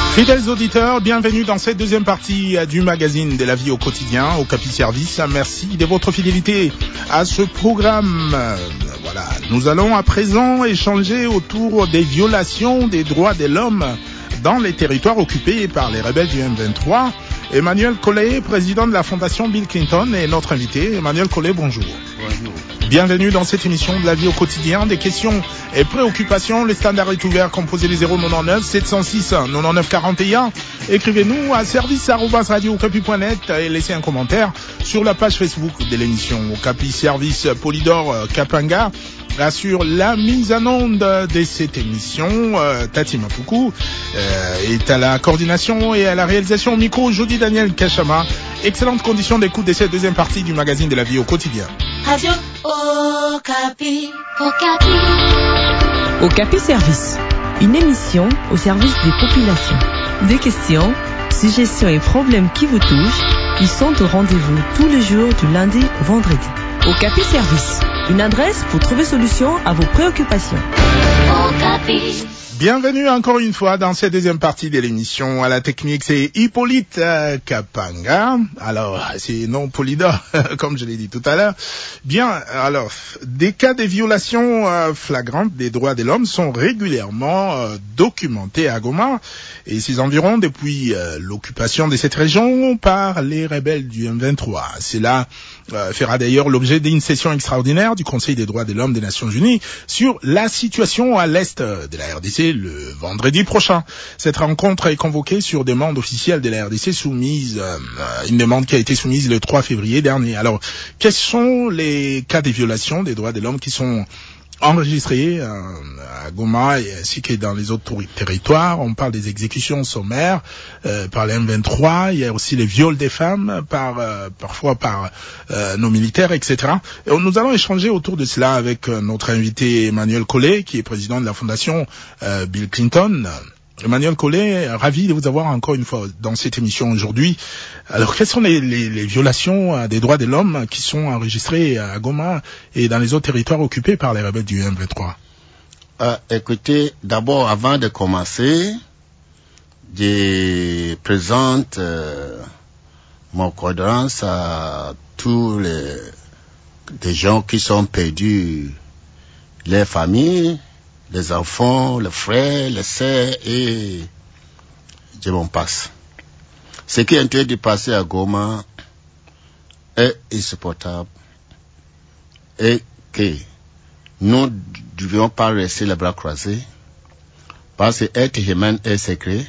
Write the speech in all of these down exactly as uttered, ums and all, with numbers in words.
Fidèles auditeurs, bienvenue dans cette deuxième partie du magazine de la vie au quotidien, au Capi Service. Merci de votre fidélité à ce programme. Voilà, nous allons à présent échanger autour des violations des droits de l'homme dans les territoires occupés par les rebelles du M vingt-trois. Emmanuel Collet, président de la Fondation Bill Clinton, est notre invité. Emmanuel Collet, bonjour. Bonjour. Bienvenue dans cette émission de la vie au quotidien, des questions et préoccupations. Le standard est ouvert, composez les zéro neuf sept zéro six quatre-vingt-neuf quarante et un. Écrivez-nous à service arobase radio okapi point net et laissez un commentaire sur la page Facebook de l'émission. Okapi Service Polydor Kapanga assure la mise en onde de cette émission. Euh, Tati Mapuku euh, est à la coordination et à la réalisation au micro. Jody Daniel Kachama. Excellente condition d'écoute de cette deuxième partie du magazine de la vie au quotidien. Radio Okapi, Okapi. Okapi Service, une émission au service des populations. Des questions, suggestions et problèmes qui vous touchent, qui sont au rendez-vous tous les jours du lundi au vendredi. Okapi Service, une adresse pour trouver solution à vos préoccupations. Okapi. Bienvenue encore une fois dans cette deuxième partie de l'émission. À la technique, c'est Hippolyte euh, Kapanga. Alors, c'est non Polydor, comme je l'ai dit tout à l'heure. Bien, alors, des cas de violations euh, flagrantes des droits de l'homme sont régulièrement euh, documentés à Goma et ses environs depuis euh, l'occupation de cette région par les rebelles du M vingt-trois. Cela euh, fera d'ailleurs l'objet d'une session extraordinaire du Conseil des droits de l'homme des Nations Unies sur la situation à l'est de la R D C le vendredi prochain. Cette rencontre est convoquée sur demande officielle de la R D C soumise, euh, une demande qui a été soumise le trois février dernier. Alors, quels sont les cas de violation des droits de l'homme qui sont enregistrés euh, à Goma et ainsi que dans les autres territoires? On parle des exécutions sommaires euh, par les M vingt-trois, il y a aussi les viols des femmes par euh, parfois par euh, nos militaires, et cetera. Et nous allons échanger autour de cela avec euh, notre invité Emmanuel Collet, qui est président de la Fondation euh, Bill Clinton. Emmanuel Collet, ravi de vous avoir encore une fois dans cette émission aujourd'hui. Alors, quelles sont les, les, les violations des droits de l'homme qui sont enregistrées à Goma et dans les autres territoires occupés par les rebelles du M vingt-trois? Euh, écoutez, d'abord, avant de commencer, je présente euh, mon condoléance à tous les, les gens qui sont perdus, les familles, les enfants, les frères, les sœurs et je m'en passe. Ce qui est en train de passer à Goma est insupportable et que nous ne devions pas rester les bras croisés parce que l'être humain est secret.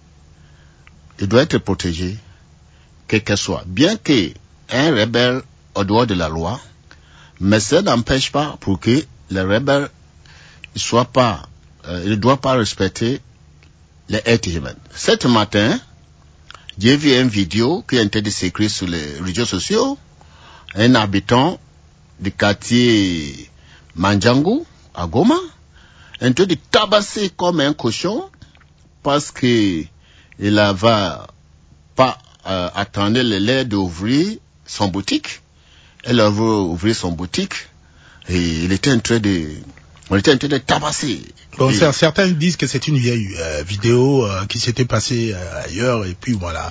Il doit être protégé, quel que soit. Bien qu'un rebelle au dehors de la loi, mais ça n'empêche pas pour que les rebelles il soit pas, euh, il ne doit pas respecter les êtres humains. Cet matin, j'ai vu une vidéo qui a été décrite sur les réseaux sociaux. Un habitant du quartier Mandjangu, à Goma, a été tabassé comme un cochon parce que il avait pas euh, attendu le lait d'ouvrir son boutique. Elle a ouvert son boutique et il était en train de On était en train de tabasser. Bon, et... certains disent que c'est une vieille euh, vidéo euh, qui s'était passée euh, ailleurs et puis voilà.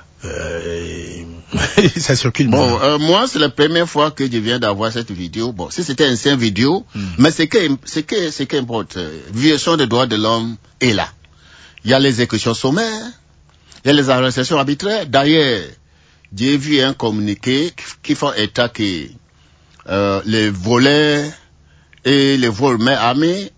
Euh, et... ça circule. Bon, euh, moi c'est la première fois que je viens d'avoir cette vidéo. Bon, si c'était une ancienne vidéo, mm. mais c'est que c'est que c'est qu'importe. Euh, violation des droits de l'homme est là. Il y a les exécutions sommaires, il y a les arrestations arbitraires. D'ailleurs, j'ai vu un communiqué qui fait état que euh, les voleurs et les vols main armée,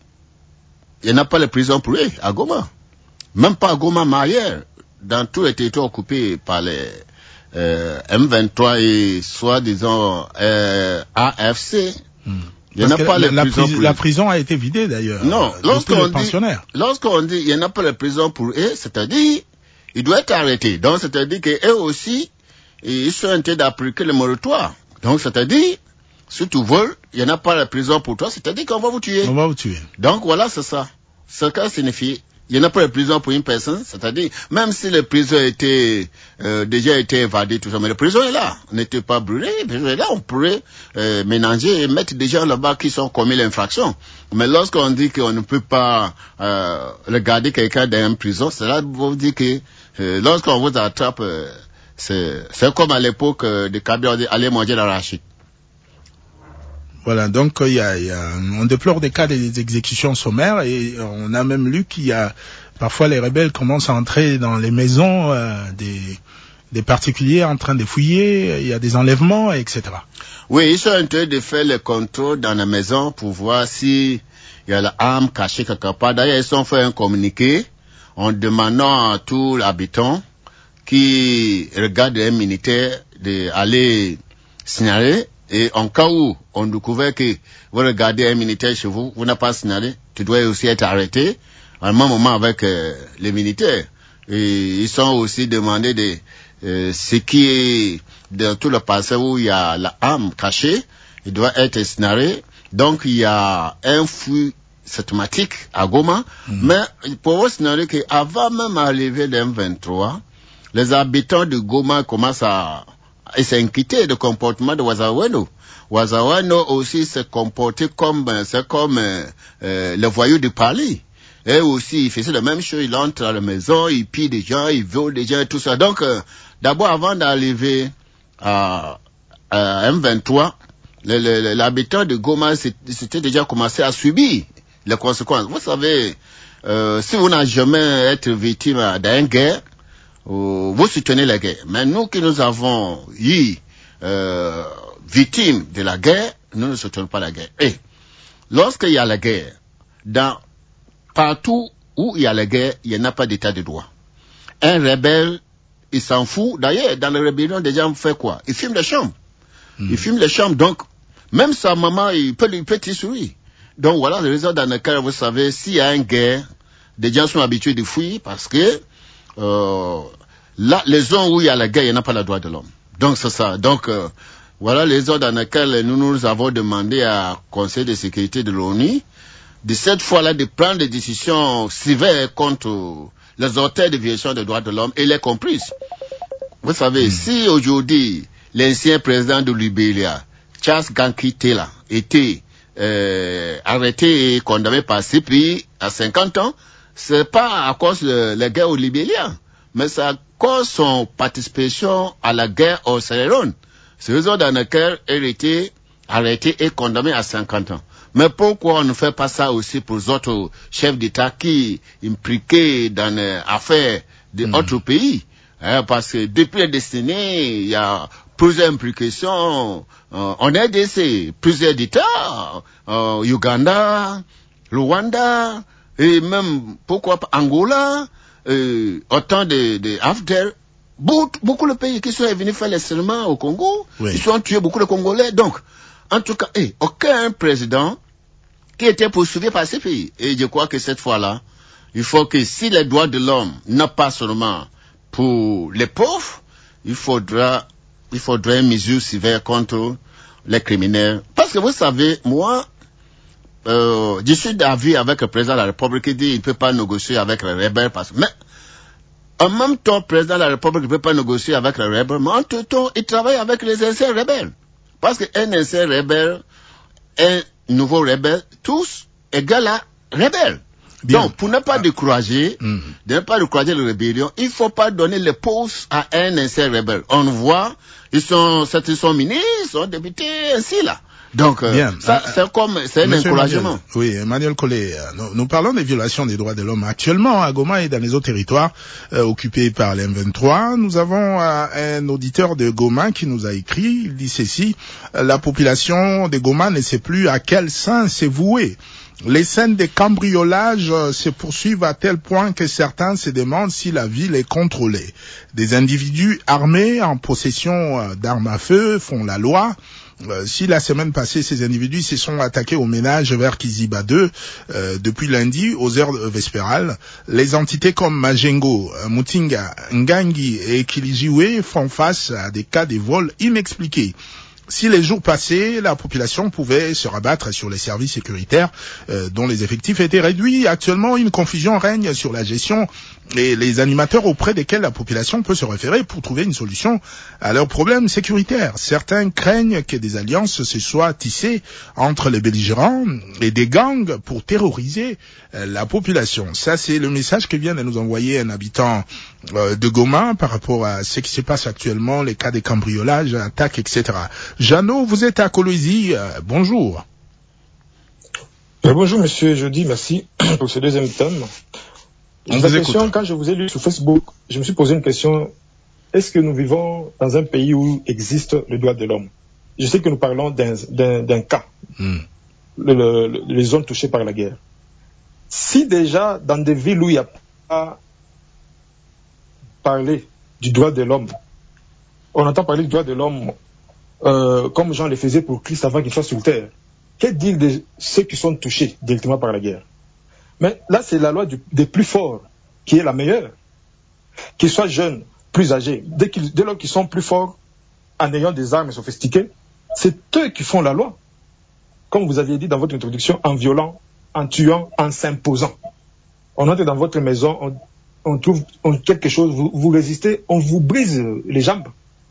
il n'y en a pas de prison pour eux à Goma. Même pas à Goma, mais ailleurs. Dans tous les territoires occupés par les euh, M vingt-trois et soi-disant euh, A F C, hmm. il n'y en a pas la, de la prison pris, pour La eux. prison a été vidée d'ailleurs. Non, euh, lorsqu'on dit, lorsqu'on dit il n'y en a pas de prison pour eux, c'est-à-dire ils doivent être arrêtés. Donc c'est-à-dire qu'eux aussi, ils sont en train d'appliquer le moratoire. Donc c'est-à-dire si tu voles, il n'y en a pas de prison pour toi, c'est-à-dire qu'on va vous tuer. On va vous tuer. Donc voilà, c'est ça. Ce cas signifie Il n'y en a pas de prison pour une personne, c'est-à-dire, même si les prisons étaient euh, déjà été évadées, tout ça, mais la prison est là, n'était pas brûlée, la prison est là, on pourrait euh, ménager et mettre des gens là-bas qui sont commis l'infraction. Mais lorsqu'on dit qu'on ne peut pas euh, regarder quelqu'un dans une prison, cela veut dire que euh, lorsqu'on vous attrape, euh, c'est, c'est comme à l'époque euh, de Kabila, on dit allez manger l'arachide. Voilà, donc il y a, il y a, on déplore des cas des exécutions sommaires et on a même lu qu'il y a parfois les rebelles commencent à entrer dans les maisons euh, des, des particuliers en train de fouiller, il y a des enlèvements, et cetera. Oui, ils sont en train de faire le contrôle dans la maison pour voir si il y a l'arme cachée quelque part. D'ailleurs, ils ont fait un communiqué en demandant à tous les habitants qui regardent un militaire d'aller signaler. Et en cas où on découvre que vous regardez un militaire chez vous, vous n'avez pas signalé, tu dois aussi être arrêté en même moment avec euh, les militaires. Et ils sont aussi demandés de euh, ce qui est dans tout le passé où il y a l'arme cachée, il doit être signalé. Donc il y a un flux systématique à Goma, mmh. mais pour vous signaler qu'avant même d'arriver le M vingt-trois, les habitants de Goma commencent à et s'inquiéter du comportement de Wazawano. Wazawano aussi se comportait comme, c'est comme euh, euh, le voyou du Paris. Et aussi, il faisait la même chose, il entre à la maison, il pille des gens, il viole des gens et tout ça. Donc, euh, d'abord, avant d'arriver à, à M vingt-trois, le, le, l'habitant de Goma s'était déjà commencé à subir les conséquences. Vous savez, euh, si vous n'avez jamais été victime d'une guerre, vous soutenez la guerre. Mais nous qui nous avons eu euh, victimes de la guerre, nous ne soutenons pas la guerre. Et lorsqu'il y a la guerre, dans partout où il y a la guerre, il n'y a pas d'état de droit. Un rebelle, il s'en fout. D'ailleurs, dans la rébellion, des gens font quoi? Ils fument les chambres. Mmh. Ils fument les chambres. Donc, même sa maman, il peut, il peut tirer sur lui. Donc voilà le raison dans lequel, vous savez, s'il y a une guerre, des gens sont habitués de fuir parce que Euh, là, les zones où il y a la guerre, il n'y a pas le droit de l'homme. Donc, c'est ça. Donc, euh, voilà les zones dans lesquelles nous nous avons demandé à Conseil de sécurité de l'ONU, de cette fois-là, de prendre des décisions sévères contre les auteurs de violation des droits de l'homme et les complices. Vous savez, mmh. si aujourd'hui, l'ancien président de Libéria, Charles Ganki Taylor, était euh, arrêté et condamné par C P I à cinquante ans, c'est pas à cause de la guerre au Libéria, mais c'est à cause de son participation à la guerre au Sierra Leone. C'est la raison dans laquelle elle était arrêtée et condamnée à cinquante ans. Mais pourquoi on ne fait pas ça aussi pour les autres chefs d'État qui impliqués dans les affaires d'autres mmh. pays? Hein, parce que depuis la décennie, il y a plusieurs implications euh, en R D C, plusieurs États, euh, Uganda, Rwanda, et même, pourquoi pas, Angola, euh, autant de, de Afdel, beaucoup, beaucoup de pays qui sont venus faire les serments au Congo, oui. Ils ont tué beaucoup de Congolais. Donc, en tout cas, eh, aucun président qui était poursuivi par ces pays. Et je crois que cette fois-là, il faut que si les droits de l'homme n'a pas seulement pour les pauvres, il faudra, il faudra une mesure sévère contre les criminels. Parce que vous savez, moi, Euh, je suis d'avis avec le président de la République qui dit qu'il ne peut pas négocier avec les rebelles. Parce... Mais en même temps, le président de la République ne peut pas négocier avec les rebelles, mais en tout temps, il travaille avec les anciens rebelles. Parce qu'un ancien rebelle, un nouveau rebelle, tous égale à rebelle. Bien. Donc, pour ne pas ah. décourager, mmh. de ne pas décourager la rébellion, il ne faut pas donner les postes à un ancien rebelle. On voit, ils sont, certains sont ministres, sont députés, ainsi là. Donc, euh, ça, euh, c'est comme, c'est un encouragement. Emmanuel, oui, Emmanuel Collet, nous, nous parlons des violations des droits de l'homme actuellement à Goma et dans les autres territoires euh, occupés par l'M vingt-trois. Nous avons euh, un auditeur de Goma qui nous a écrit, il dit ceci, la population de Goma ne sait plus à quel saint s'est vouée. Les scènes de cambriolage euh, se poursuivent à tel point que certains se demandent si la ville est contrôlée. Des individus armés en possession euh, d'armes à feu font la loi. Euh, si la semaine passée, ces individus se sont attaqués au ménage vers Kiziba deux, euh, depuis lundi, aux heures vespérales, les entités comme Majengo, Mutinga, Ngangi et Kilijiwe font face à des cas de vol inexpliqués. Si les jours passaient, la population pouvait se rabattre sur les services sécuritaires euh, dont les effectifs étaient réduits. Actuellement, une confusion règne sur la gestion et les animateurs auprès desquels la population peut se référer pour trouver une solution à leurs problèmes sécuritaires. Certains craignent que des alliances se soient tissées entre les belligérants et des gangs pour terroriser euh, la population. Ça, c'est le message que vient de nous envoyer un habitant euh, de Goma par rapport à ce qui se passe actuellement, les cas de cambriolage, attaques, et cetera. Jeannot, vous êtes à Kolwezi, euh, bonjour. Euh, bonjour monsieur, je dis merci pour ce deuxième thème. On La vous question, écoute. quand je vous ai lu sur Facebook, je me suis posé une question. Est-ce que nous vivons dans un pays où existe le droit de l'homme? Je sais que nous parlons d'un, d'un, d'un cas, Hmm. le, le, le, les zones touchées par la guerre. Si déjà dans des villes où il n'y a pas parlé du droit de l'homme, on entend parler du droit de l'homme euh, comme Jean le faisait pour Christ avant qu'il soit sur terre, que dire de ceux qui sont touchés directement par la guerre? Mais là, c'est la loi du, des plus forts qui est la meilleure. Qu'ils soient jeunes, plus âgés, dès, qu'ils, dès lors qu'ils sont plus forts en ayant des armes sophistiquées, c'est eux qui font la loi. Comme vous aviez dit dans votre introduction, en violant, en tuant, en s'imposant. On entre dans votre maison, on, on trouve on, quelque chose, vous, vous résistez, on vous brise les jambes.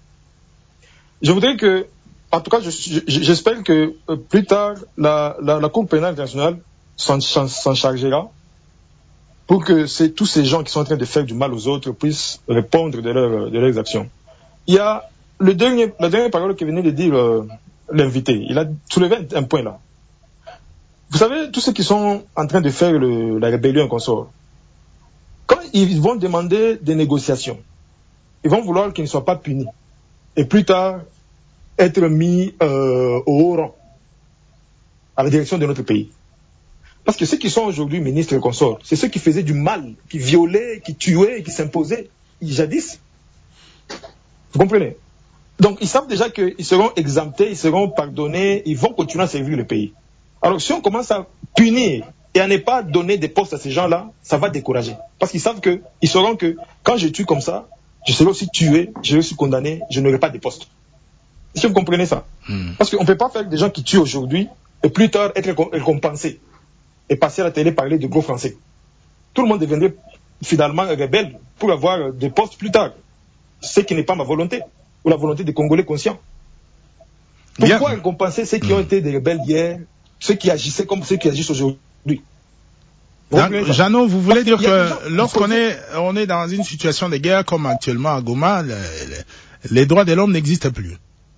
Je voudrais que, en tout cas, je, je, j'espère que euh, plus tard, la, la, la Cour pénale internationale s'en, s'en chargera pour que c'est, tous ces gens qui sont en train de faire du mal aux autres puissent répondre de, leur, de leurs actions. Il y a le dernier, la dernière parole que venait de dire euh, l'invité. Il a soulevé un, un point là. Vous savez, tous ceux qui sont en train de faire le, la rébellion qu'on sort, quand ils vont demander des négociations, ils vont vouloir qu'ils ne soient pas punis. Et plus tard, être mis euh, au haut rang, à la direction de notre pays. Parce que ceux qui sont aujourd'hui ministres et consorts, c'est ceux qui faisaient du mal, qui violaient, qui tuaient, qui s'imposaient jadis. Vous comprenez? Donc ils savent déjà qu'ils seront exemptés, ils seront pardonnés, ils vont continuer à servir le pays. Alors si on commence à punir et à ne pas donner des postes à ces gens-là, ça va décourager. Parce qu'ils savent que, ils sauront que quand je tue comme ça, je serai aussi tué, je serai aussi condamné, je n'aurai pas de poste. Est-ce que vous comprenez ça? Hmm. Parce qu'on ne peut pas faire des gens qui tuent aujourd'hui et plus tard être récompensés et passer à la télé parler de gros français. Tout le monde deviendrait finalement rebelle pour avoir des postes plus tard. Ce qui n'est pas ma volonté ou la volonté des Congolais conscients. Pourquoi Bien. récompenser ceux qui hmm. ont été des rebelles hier, ceux qui agissaient comme ceux qui agissent aujourd'hui? Jeannot, vous voulez Parce dire que lorsqu'on est, on est dans une situation de guerre comme actuellement à Goma, le, le, les droits de l'homme n'existent plus?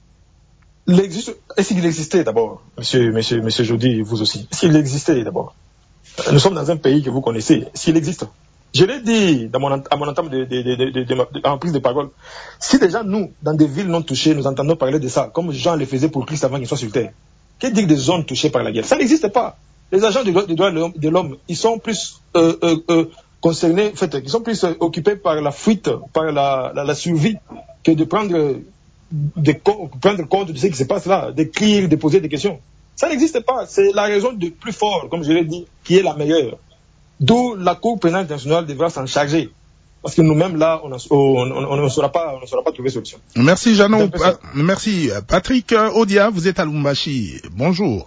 Est-ce qu'il existait d'abord, monsieur, monsieur, monsieur Jody, vous aussi? Est-ce qu'il existait d'abord? Nous sommes dans un pays que vous connaissez. S'il existe. Je l'ai dit dans mon, à mon entame de, de, de, de, de, de, de, en prise de parole. Si déjà nous, dans des villes non touchées, nous entendons parler de ça, comme Jean le faisait pour Christ avant qu'il soit sur terre, que dire des zones touchées par la guerre? Ça n'existe pas. Les agents des droits de l'homme, ils sont plus euh, euh, euh, concernés, en fait, ils sont plus euh, occupés par la fuite, par la, la, la survie, que de prendre, de prendre compte de ce qui se passe là, d'écrire, de poser des questions. Ça n'existe pas. C'est la raison du plus fort, comme je l'ai dit, qui est la meilleure. D'où la Cour pénale internationale devra s'en charger. Parce que nous-mêmes, là, on ne saura pas, on ne saura pas trouver solution. Merci, Jeannot. Pa- merci. Patrick Odia, vous êtes à Lubumbashi. Bonjour.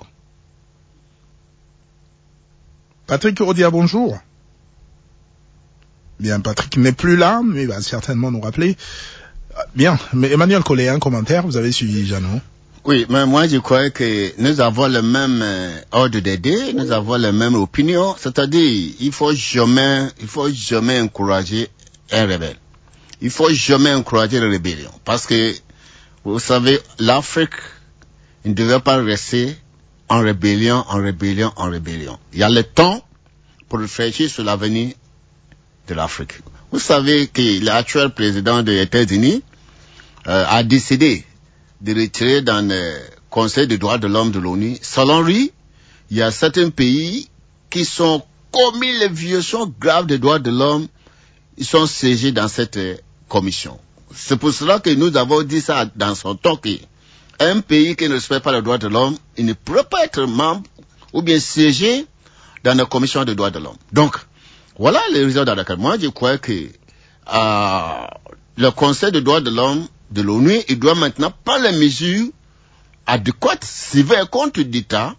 Patrick Odia, bonjour. Bien, Patrick n'est plus là, mais il va certainement nous rappeler. Bien, mais Emmanuel Collet, un commentaire, vous avez suivi Jeannot. Oui, mais moi je crois que nous avons le même euh, ordre d'idée, nous avons la même opinion, c'est-à-dire il faut jamais, il faut jamais encourager un rebelle. Il faut jamais encourager la rébellion, parce que vous savez, l'Afrique ne devait pas rester en rébellion, en rébellion, en rébellion. Il y a le temps pour réfléchir sur l'avenir de l'Afrique. Vous savez que l'actuel président des États-Unis euh, a décidé de retirer dans le Conseil des droits de l'homme de l'ONU. Selon lui, il y a certains pays qui sont commis les violations graves des droits de l'homme, ils sont siégés dans cette euh, commission. C'est pour cela que nous avons dit ça dans son temps qu'un pays qui ne respecte pas les droits de l'homme, il ne pourrait pas être membre ou bien siéger dans la commission des droits de l'homme. Donc, voilà les raisons dans lesquelles moi je crois que euh, le Conseil des droits de l'homme de l'ONU, il doit maintenant prendre les mesures adéquate sévère contre d'État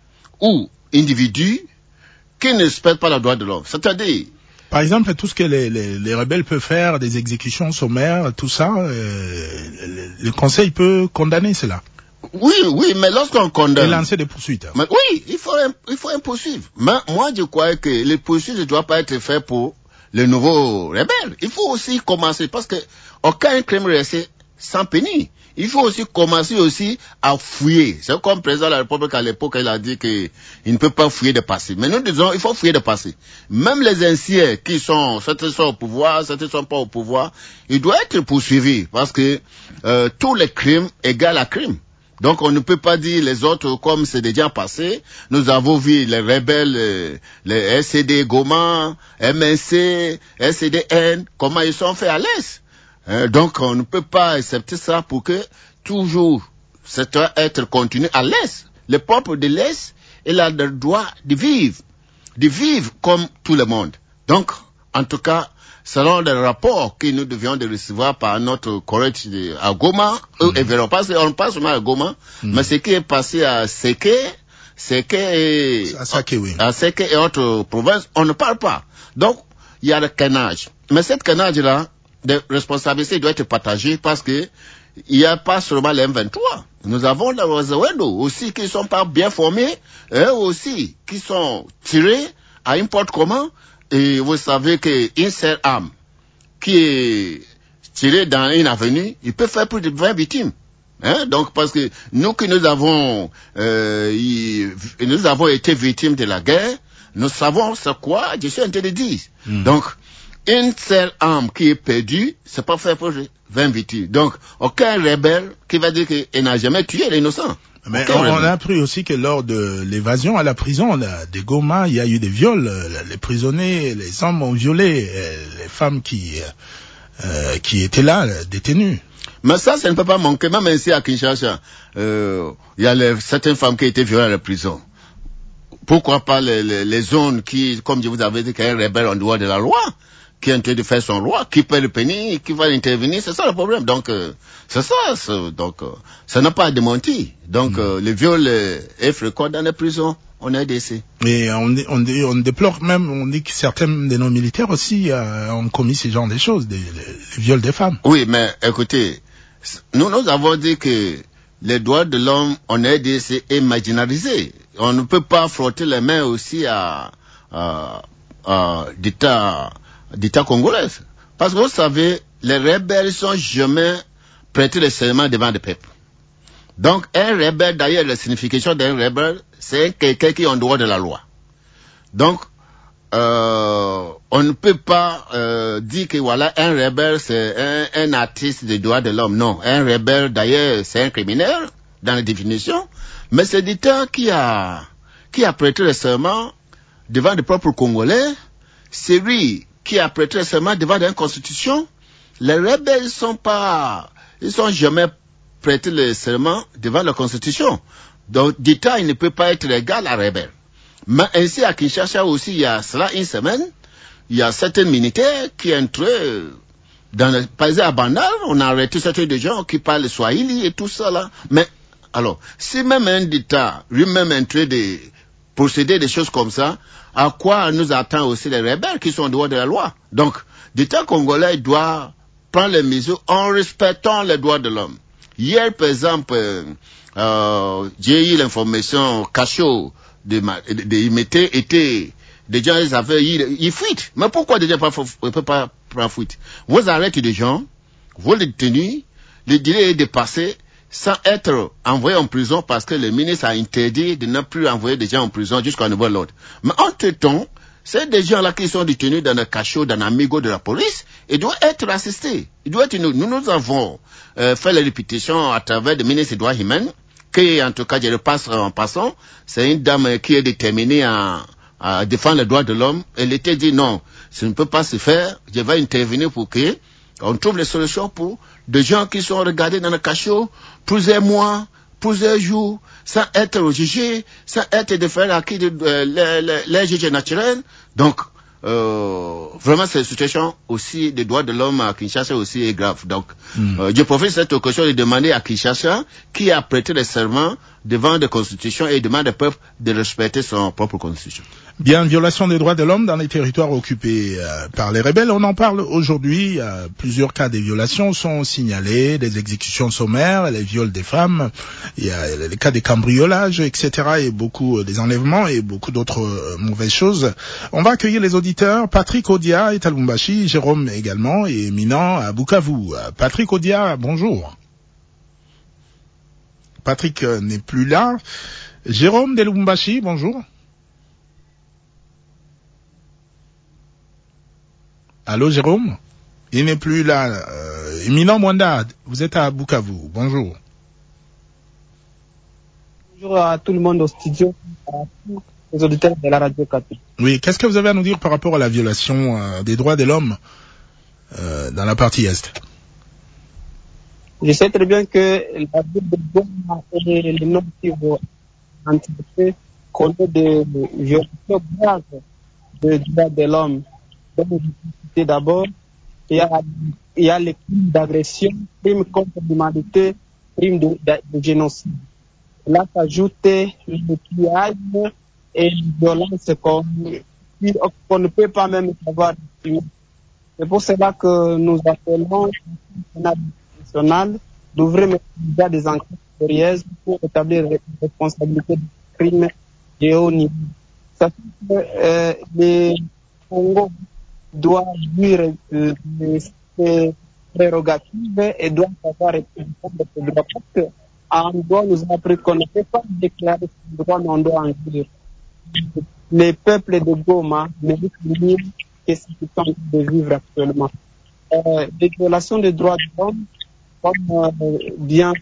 ou individus qui ne respectent pas le droit de l'homme. C'est-à-dire, par exemple, tout ce que les, les, les rebelles peuvent faire, des exécutions sommaires, tout ça, euh, le, le Conseil peut condamner cela. Oui, oui, mais lorsqu'on condamne... Et lancer des poursuites. Mais oui, il faut, il faut un poursuivre. Mais moi, je crois que les poursuites ne doivent pas être faites pour les nouveaux rebelles. Il faut aussi commencer, parce que aucun crime reste sans pénir. Il faut aussi commencer aussi à fouiller. C'est comme le président de la République à l'époque, il a dit qu'il ne peut pas fouiller de passé. Mais nous disons, il faut fouiller de passé. Même les anciens qui sont, certains sont au pouvoir, certains ne sont pas au pouvoir, ils doivent être poursuivis parce que euh, tous les crimes égalent à crime. Donc on ne peut pas dire les autres comme c'est déjà passé. Nous avons vu les rebelles, euh, les S C D Goma, M N C, S C D N, comment ils sont faits à l'Est. Euh, donc on ne peut pas accepter ça pour que toujours ça doit être continué à l'Est. Le peuple de l'Est, il a le droit de vivre, de vivre comme tout le monde. Donc, en tout cas, selon le rapport que nous devions de recevoir par notre collègue à Goma, mm. eux, ils verront pas, on passe seulement à Goma, mm. mais ce qui est passé à Seke, Seke et, à Sake, oui. à Seke et autres provinces, on ne parle pas. Donc, il y a le canage. Mais cette canage-là, de responsabilité doit être partagée parce que il n'y a pas seulement les M vingt-trois. Nous avons les Wazawendo aussi qui ne sont pas bien formés, eux aussi qui sont tirés à n'importe comment. Et vous savez qu'une seule arme qui est tirée dans une avenue, il peut faire plus de vingt victimes. Hein? Donc parce que nous que nous avons, euh, y, nous avons été victimes de la guerre, nous savons ce quoi je suis en train de dire. Mm. Donc une seule arme qui est perdue, c'est pas fait pour vingt victimes. Donc, aucun rebelle qui va dire qu'il n'a jamais tué l'innocent. Mais on, on a appris aussi que lors de l'évasion à la prison là, de Goma, il y a eu des viols. Les prisonniers, les hommes ont violé les femmes qui, euh, qui étaient là, détenues. Mais ça, ça ne peut pas manquer. Même ici à Kinshasa, euh, il y a les, certaines femmes qui étaient violées à la prison. Pourquoi pas les, les, les zones qui, comme je vous avais dit, qu'il y a un rebelle en dehors de la loi, qui est en train de faire son roi, qui paie le pénis, qui va intervenir, c'est ça le problème. Donc, euh, c'est ça, c'est, donc, euh, ça n'a pas à démentir. Donc, mmh. euh, le viol est fréquent dans les prisons, on a décès. Et on, on, on déplore même, on dit que certains de nos militaires aussi euh, ont commis ce genre de choses, des, les viols des femmes. Oui, mais écoutez, nous, nous avons dit que les droits de l'homme, on a décès est marginalisé. On ne peut pas frotter les mains aussi à, à, à d'État, d'État congolais. Parce que vous savez, les rebelles ne sont jamais prêtés le serment devant le peuple. Donc, un rebelle, d'ailleurs, la signification d'un rebelle, c'est quelqu'un qui est en dehors de la loi. Donc, euh, on ne peut pas euh, dire que voilà, un rebelle, c'est un, un artiste des droits de l'homme. Non, un rebelle, d'ailleurs, c'est un criminel, dans la définition. Mais c'est l'État qui a, qui a prêté le serment devant le peuple congolais. C'est lui qui a prêté le serment devant la constitution. Les rebelles, ils sont pas, ils sont jamais prêté le serment devant la constitution. Donc, l'État, il ne peut pas être égal à rebelle. Mais ainsi, à Kinshasa aussi, il y a cela une semaine, il y a certains militaires qui entraient dans le pays à Bandar, on a arrêté certains de gens qui parlent Swahili et tout ça là. Mais, alors, si même un État lui-même est en train de procéder des choses comme ça, à quoi nous attend aussi les rebelles qui sont en dehors de la loi? Donc, l'État congolais doit prendre les mesures en respectant les droits de l'homme. Hier, par exemple, euh, euh, j'ai eu l'information cachot de, de, de, de Imete était, des gens, ils avaient, ils, ils fuitent. Mais pourquoi des gens ne peuvent pas prendre fuite? Vous arrêtez des gens, vous les détenus, le délai est dépassé, sans être envoyé en prison parce que le ministre a interdit de ne plus envoyer des gens en prison jusqu'à nouvel ordre. Mais entre-temps, c'est des gens-là qui sont détenus dans le cachot, dans l'amigo de la police, ils doivent être assistés. Ils doivent être, nous, nous avons euh, fait la répétition à travers le ministre Edouard Himen, qui, en tout cas, je le passe en passant, c'est une dame qui est déterminée à, à défendre les droits de l'homme. Elle était dit non, ça ne peut pas se faire, je vais intervenir pour que on trouve les solutions pour des gens qui sont regardés dans le cachot plusieurs mois, plusieurs jours, sans être jugés, sans être déférés à qui de euh, les, les, les juges naturels. Donc, euh, vraiment cette situation aussi des droits de l'homme à Kinshasa aussi est grave. Donc, mm. euh, je profite de cette occasion de demander à Kinshasa, qui a prêté le serment devant la Constitution, et demande au peuple de respecter son propre Constitution. Bien, violation des droits de l'homme dans les territoires occupés euh, par les rebelles. On en parle aujourd'hui. Euh, plusieurs cas de violations sont signalés, des exécutions sommaires, les viols des femmes, il y a les cas des cambriolages, et cetera, et beaucoup euh, des enlèvements et beaucoup d'autres euh, mauvaises choses. On va accueillir les auditeurs. Patrick Odia est à Lubumbashi, Jérôme également, et Éminent à Bukavu. Euh, Patrick Odia, bonjour. Patrick euh, n'est plus là. Jérôme de Lubumbashi, bonjour. Allô, Jérôme? Il n'est plus là. Euh, Éminent Mwanda, vous êtes à Bukavu. Bonjour. Bonjour à tout le monde au studio, à tous les auditeurs de la radio Kapi. Oui, qu'est-ce que vous avez à nous dire par rapport à la violation euh, des droits de l'homme euh, dans la partie Est? Je sais très bien que la ville de Goma et les nord-kivu anti connaissent des violations graves des droits de l'homme. Donc, d'abord, il y a, il y a les crimes d'agression, crimes contre l'humanité, crimes de, de, de génocide. Là s'ajoute le pillage et les violences qu'on, qu'on ne peut pas même savoir. C'est pour cela que nous appelons le national d'ouvrir des enquêtes sérieuses pour établir les responsabilités du crime de haut niveau. Ça fait que euh, les Congo doit jouir de ses prérogatives et doit savoir répondre de ses droits. Parce qu'en droit, nous avons appris qu'on ne peut pas déclarer ses droits, mais on doit en jouir. Les peuples de Goma méritent mieux que ce qu'ils sont en train de vivre actuellement. Euh, les violations des droits de l'homme, comme euh, bien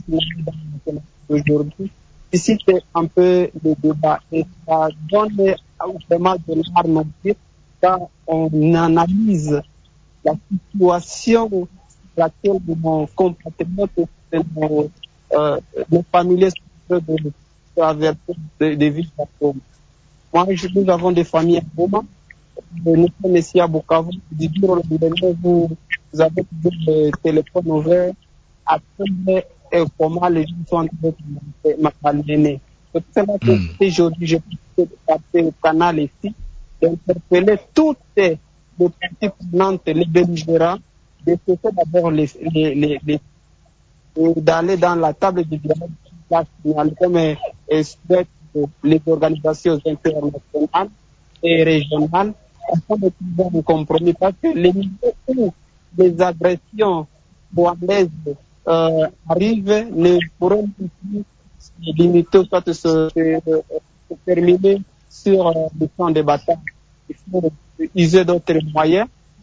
aujourd'hui, ici c'est un peu le débat et ça donne vraiment de l'arme quand on analyse la situation dans laquelle nos compatriotes et nos, euh, nos familiers sont de traverser des de villes comme moi, je, nous avons des familles à Goma, nous sommes ici à Bukavu, du jour au lendemain, vous, vous avez toujours le téléphone ouvert, après et comment les gens sont en train de m'amener. C'est pour cela que aujourd'hui, je peux passer au canal ici, d'interpeller toutes les parties prenantes, les belligérants, de cesser d'abord les, les, les, les, d'aller dans la table du dialogue national, comme euh, souhaitent les organisations internationales et régionales, afin de trouver un compromis, parce que les niveaux où les agressions rwandaises euh, arrivent ne pourront plus se limiter, soit se, se, se terminer sur euh, le champ de bataille. Il faut utiliser d'autres moyens.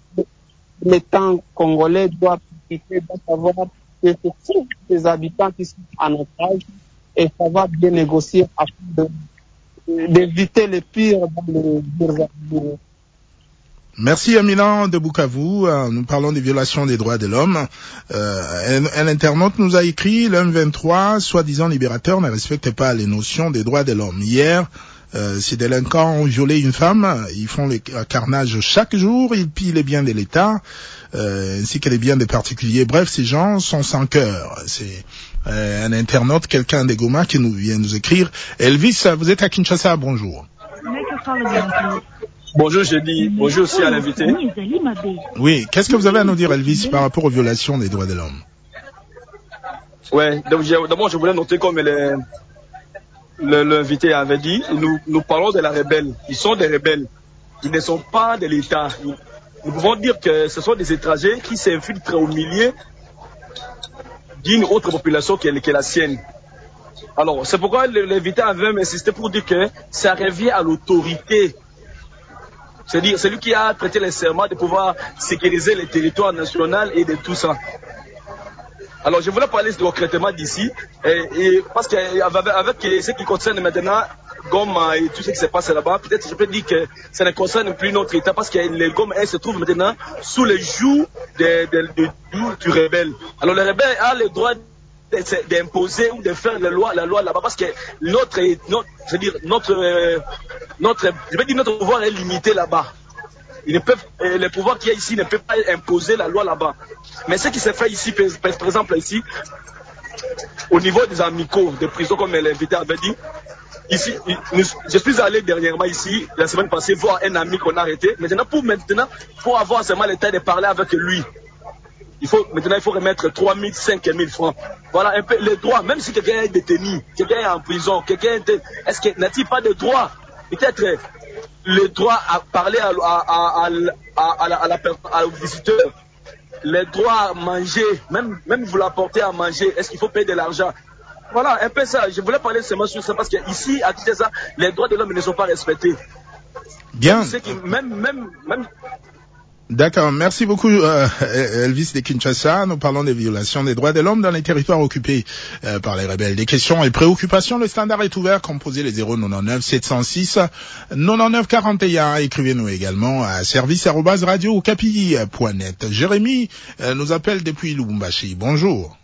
L'État congolais doit profiter de savoir que ce sont les habitants qui sont en otage et savoir bien négocier afin de, d'éviter le pire dans les jours. Merci Aminan de Bukavu. Nous parlons des violations des droits de l'homme. Euh, un, un internaute nous a écrit le M vingt-trois, soi-disant libérateur, ne respecte pas les notions des droits de l'homme. Hier, euh, ces délinquants ont violé une femme. Ils font les carnages chaque jour. Ils pillent les biens de l'État, euh, ainsi que les biens des particuliers. Bref, ces gens sont sans cœur. C'est euh, un internaute, quelqu'un de Goma, qui nous vient nous écrire. Elvis, vous êtes à Kinshasa. Bonjour. Bonjour, je dis bonjour aussi à l'invité. Oui, qu'est-ce que vous avez à nous dire, Elvis, par rapport aux violations des droits de l'homme? Ouais, donc d'abord je voulais noter comme le, le, l'invité avait dit, nous, nous parlons de la rebelle. Ils sont des rebelles. Ils ne sont pas de l'État. Nous pouvons dire que ce sont des étrangers qui s'infiltrent au milieu d'une autre population qui est, qui est la sienne. Alors, c'est pourquoi l'invité avait même insisté pour dire que ça revient à l'autorité. C'est-à-dire, c'est lui qui a prêté le serment de pouvoir sécuriser les territoires nationaux et de tout ça. Alors, je voulais parler concrètement d'ici, et, et parce qu'avec avec ce qui concerne maintenant Goma et tout ce qui se passe là-bas, peut-être je peux dire que ça ne concerne plus notre État, parce que le Goma se trouve maintenant sous le joug de, de, de, de, du rebelle. Alors, le rebelle a le droit d'imposer ou de faire la loi, la loi là-bas, parce que notre, notre, je veux dire, notre, euh, notre, je veux dire, notre pouvoir est limité là-bas. Ils ne peuvent, euh, les pouvoirs qu'il y a ici ne peuvent pas imposer la loi là-bas. Mais ce qui se fait ici, par exemple ici, au niveau des amicaux, des prisons, comme l'invité avait dit, ici, je suis allé dernièrement ici, la semaine passée, voir un ami qu'on a arrêté. Maintenant, pour maintenant, pour avoir seulement le temps de parler avec lui, il faut, maintenant, il faut remettre trois mille, cinq mille francs. Voilà un peu les droits. Même si quelqu'un est détenu, quelqu'un est en prison, quelqu'un est, est-ce qu'il n'a-t-il pas de droits? Peut-être le droit à parler à, à, à, à, à, la, à, la, à la visiteur, les droits à manger, même, même vous l'apporter à manger, est-ce qu'il faut payer de l'argent? Voilà, un peu ça. Je voulais parler seulement sur ça parce qu'ici, à Kinshasa, les droits de l'homme ne sont pas respectés. Bien. Qui, même, même, même... D'accord, merci beaucoup euh, Elvis de Kinshasa. Nous parlons des violations des droits de l'homme dans les territoires occupés euh, par les rebelles. Des questions et préoccupations, le standard est ouvert. Composez les zéro neuf sept zéro six quatre-vingt-dix quarante et un. Écrivez-nous également à service arobase radio okapi point net. Jérémy euh, nous appelle depuis Lubumbashi. Bonjour.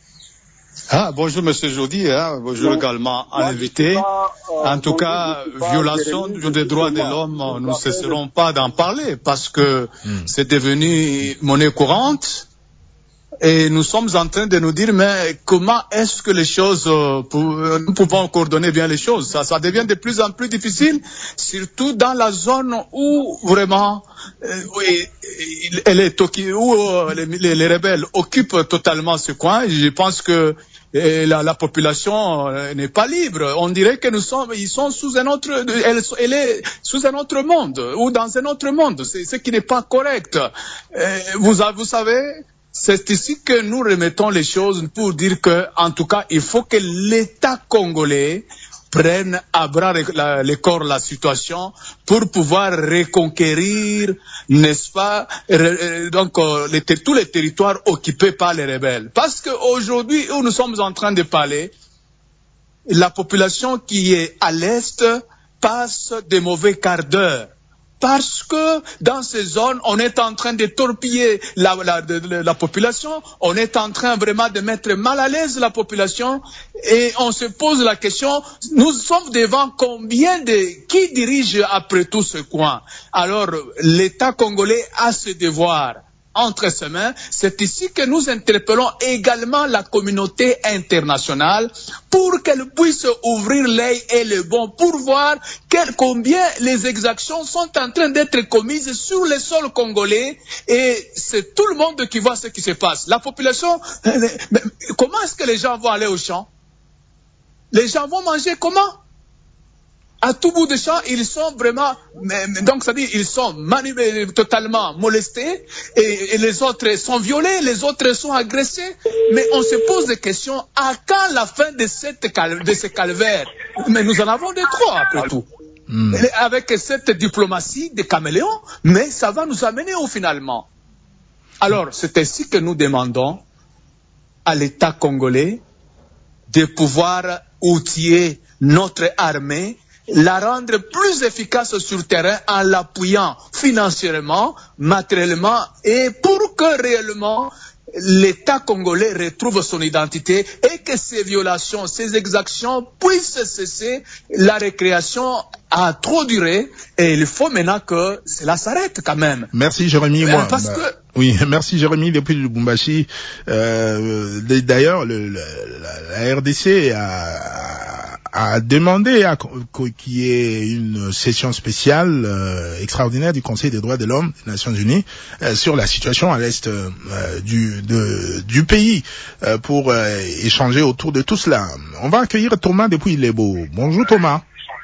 Ah, bonjour Monsieur Jody, hein, bonjour bon, également à l'invité. En tout cas, violation des droits de l'homme, nous ne cesserons pas d'en parler parce que mm. c'est devenu monnaie courante et nous sommes en train de nous dire mais comment est-ce que les choses, pour, nous pouvons coordonner bien les choses. Ça, ça devient de plus en plus difficile, surtout dans la zone où vraiment euh, oui, elle est, où euh, les, les, les rebelles occupent totalement ce coin. Je pense que et la, la population euh, n'est pas libre. On dirait que nous sommes, ils sont sous un autre, elle, elle est sous un autre monde ou dans un autre monde. C'est ce qui n'est pas correct. Euh, vous, vous savez, c'est ici que nous remettons les choses pour dire que, en tout cas, il faut que l'État congolais prenne à bras le corps la situation pour pouvoir reconquérir, n'est-ce pas, donc les, tous les territoires occupés par les rebelles. Parce qu'aujourd'hui, où nous sommes en train de parler, la population qui est à l'est passe de mauvais quarts d'heure. Parce que dans ces zones, on est en train de torpiller la, la, la, la population, on est en train vraiment de mettre mal à l'aise la population et on se pose la question, nous sommes devant combien de... Qui dirige après tout ce coin? Alors, l'État congolais a ce devoir entre ses mains. C'est ici que nous interpellons également la communauté internationale pour qu'elle puisse ouvrir l'œil et le bon pour voir quel, combien les exactions sont en train d'être commises sur le sol congolais et c'est tout le monde qui voit ce qui se passe. La population, comment est-ce que les gens vont aller au champ? Les gens vont manger comment? À tout bout de champ, ils sont vraiment, donc ça dit, ils sont manipulés, totalement molestés, et, et les autres sont violés, les autres sont agressés. Mais on se pose des questions, à quand la fin de, cette, de ce calvaire? Mais nous en avons des trop après tout. Mm. Avec cette diplomatie des caméléons, mais ça va nous amener au finalement. Alors, c'est ainsi que nous demandons à l'État congolais de pouvoir outiller notre armée, la rendre plus efficace sur le terrain en l'appuyant financièrement, matériellement et pour que réellement l'État congolais retrouve son identité et que ces violations, ces exactions puissent cesser. La récréation a trop duré et il faut maintenant que cela s'arrête quand même. Merci Jérémy. Moi, euh, parce bah, que oui, merci Jérémy depuis Lubumbashi. Euh, D'ailleurs, le, le, la, la R D C a, a demandé à, qu'il y ait une session spéciale euh, extraordinaire du Conseil des droits de l'homme des Nations Unies euh, sur la situation à l'est euh, du, de, du pays euh, pour euh, échanger autour de tout cela. On va accueillir Thomas depuis Lebo. Bonjour Thomas.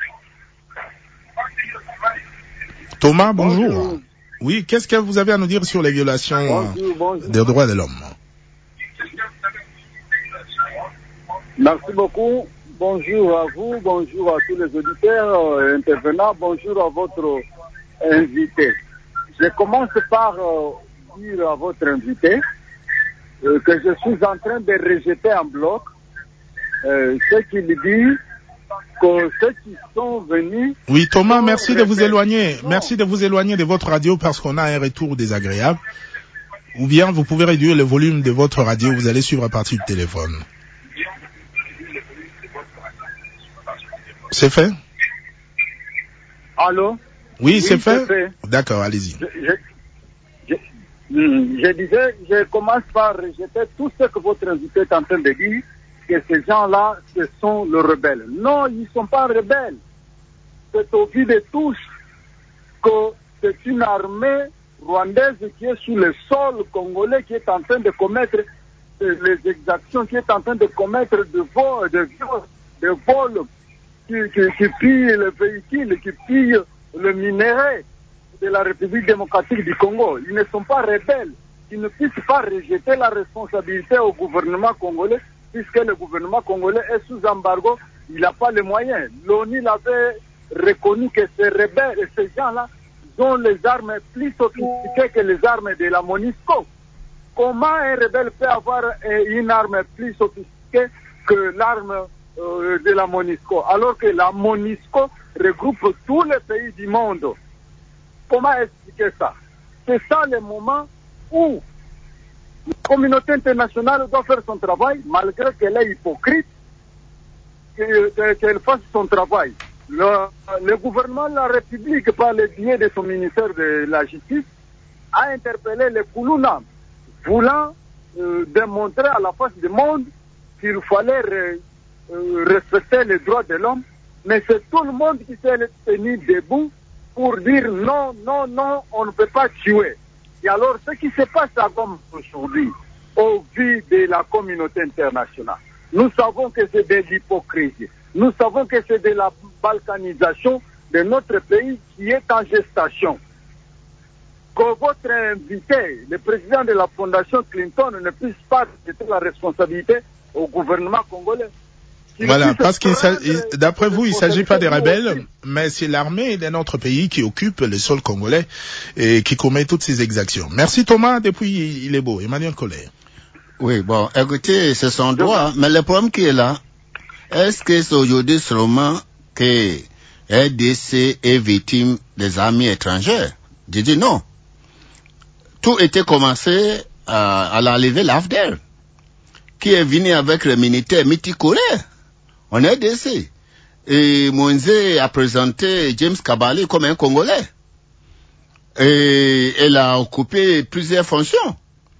Thomas, bonjour. bonjour. Oui, qu'est-ce que vous avez à nous dire sur les violations bonjour, bonjour. des droits de l'homme? Merci beaucoup. Bonjour à vous, bonjour à tous les auditeurs euh, intervenants, bonjour à votre invité. Je commence par euh, dire à votre invité euh, que je suis en train de rejeter en bloc euh, ce qu'il dit, que ceux qui sont venus... Oui, Thomas, merci de vous éloigner. Non. Merci de vous éloigner de votre radio parce qu'on a un retour désagréable. Ou bien vous pouvez réduire le volume de votre radio, vous allez suivre à partir du téléphone. C'est fait? Allô? Oui, c'est fait. fait. D'accord, allez-y. Je, je, je, je disais, je commence par rejeter tout ce que votre invité est en train de dire, que ces gens-là, ce sont les rebelles. Non, ils ne sont pas rebelles. C'est au vu de tous que c'est une armée rwandaise qui est sous le sol congolais qui est en train de commettre les exactions, qui est en train de commettre de vols, de viols, de vols, qui, qui, qui pillent le véhicule, qui pillent le minerai de la République démocratique du Congo. Ils ne sont pas rebelles. Ils ne puissent pas rejeter la responsabilité au gouvernement congolais, puisque le gouvernement congolais est sous embargo. Il n'a pas les moyens. L'ONU l'avait reconnu que ces rebelles et ces gens-là ont les armes plus sophistiquées que les armes de la MONUSCO. Comment un rebelle peut avoir une arme plus sophistiquée que l'arme euh, de la MONUSCO, alors que la MONUSCO regroupe tous les pays du monde? Comment expliquer ça? C'est ça le moment où la communauté internationale doit faire son travail, malgré qu'elle est hypocrite, qu'elle fasse son travail. Le, le gouvernement de la République, par le biais de son ministère de la Justice, a interpellé les Koulouna, voulant euh, démontrer à la face du monde qu'il fallait re, euh, respecter les droits de l'homme, mais c'est tout le monde qui s'est tenu debout pour dire non, non, non, on ne peut pas tuer. Et alors, ce qui se passe à Goma aujourd'hui, au vu de la communauté internationale, nous savons que c'est de l'hypocrisie. Nous savons que c'est de la balkanisation de notre pays qui est en gestation. Que votre invité, le président de la fondation Clinton, ne puisse pas jeter la responsabilité au gouvernement congolais. Voilà, parce qu'il d'après vous, il ne s'agit pas des rebelles, mais c'est l'armée de notre pays qui occupe le sol congolais et qui commet toutes ces exactions. Merci Thomas, depuis il est beau. Emmanuel Collet. Oui, bon, écoutez, c'est son droit, mais le problème qui est là, est-ce que c'est aujourd'hui seulement que R D C est victime des armées étrangères? Je dis non. Tout était commencé à, à l'arrivée de l'A F D L, qui est venu avec le militaire Mitikore. On est R D C. Et Moïse a présenté James Kabali comme un Congolais. Et elle a occupé plusieurs fonctions.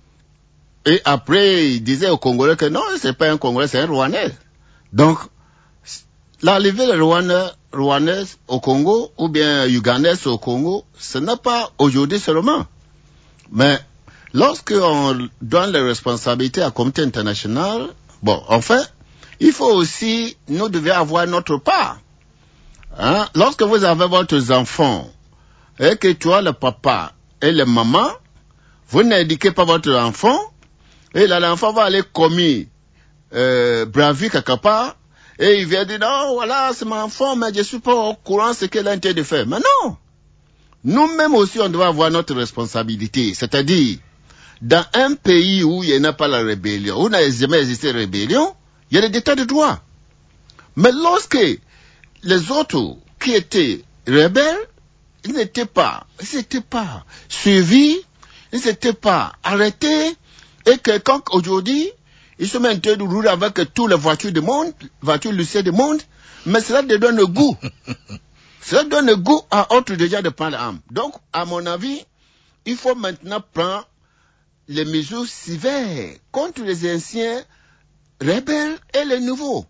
Et après, il disait aux Congolais que non, c'est pas un Congolais, c'est un Rwandais. Donc, l'arrivée de Rwandais, Rwandais au Congo, ou bien Ugandais au Congo, ce n'est pas aujourd'hui seulement. Mais, lorsqu'on donne les responsabilités à la communauté internationale, bon, en fait, il faut aussi, nous devons avoir notre part. Hein? Lorsque vous avez votre enfant, et que tu as le papa et le maman, vous n'éduquez pas votre enfant, et là, l'enfant va aller commis, euh, bravi quelque part, et il vient dire, non, voilà, c'est mon enfant, mais je suis pas au courant de ce qu'elle a intérêt de faire. Mais non! Nous-mêmes aussi, on doit avoir notre responsabilité. C'est-à-dire, dans un pays où il n'y a pas la rébellion, où il n'a jamais existé de rébellion, il y a des états de droit. Mais lorsque les autres qui étaient rebelles, ils n'étaient pas, ils n'étaient pas suivis, ils n'étaient pas arrêtés, et que quand aujourd'hui, ils sont maintenant de rouler avec toutes les voitures du monde, voitures lucières du monde, mais cela te donne le goût. Cela donne le goût à autres déjà de prendre l'arme. Donc, à mon avis, il faut maintenant prendre les mesures sévères contre les anciens rebelles et les nouveaux.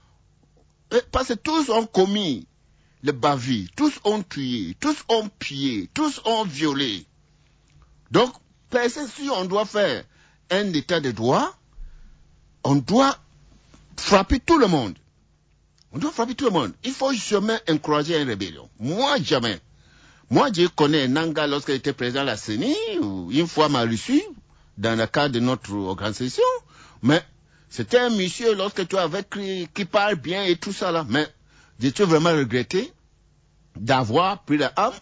Et parce que tous ont commis le bavure, tous ont tué, tous ont pillé, tous ont violé. Donc, si on doit faire un état de droit, on doit frapper tout le monde. On doit frapper tout le monde. Il faut jamais encourager une rébellion. Moi, jamais. Moi, je connais Nanga lorsqu'il était président de la C E N I, ou une fois m'a reçu, dans le cadre de notre organisation. Mais, c'était un monsieur, lorsque tu avais qui, qui parle bien et tout ça là. Mais, j'ai vraiment regretté d'avoir pris l'arme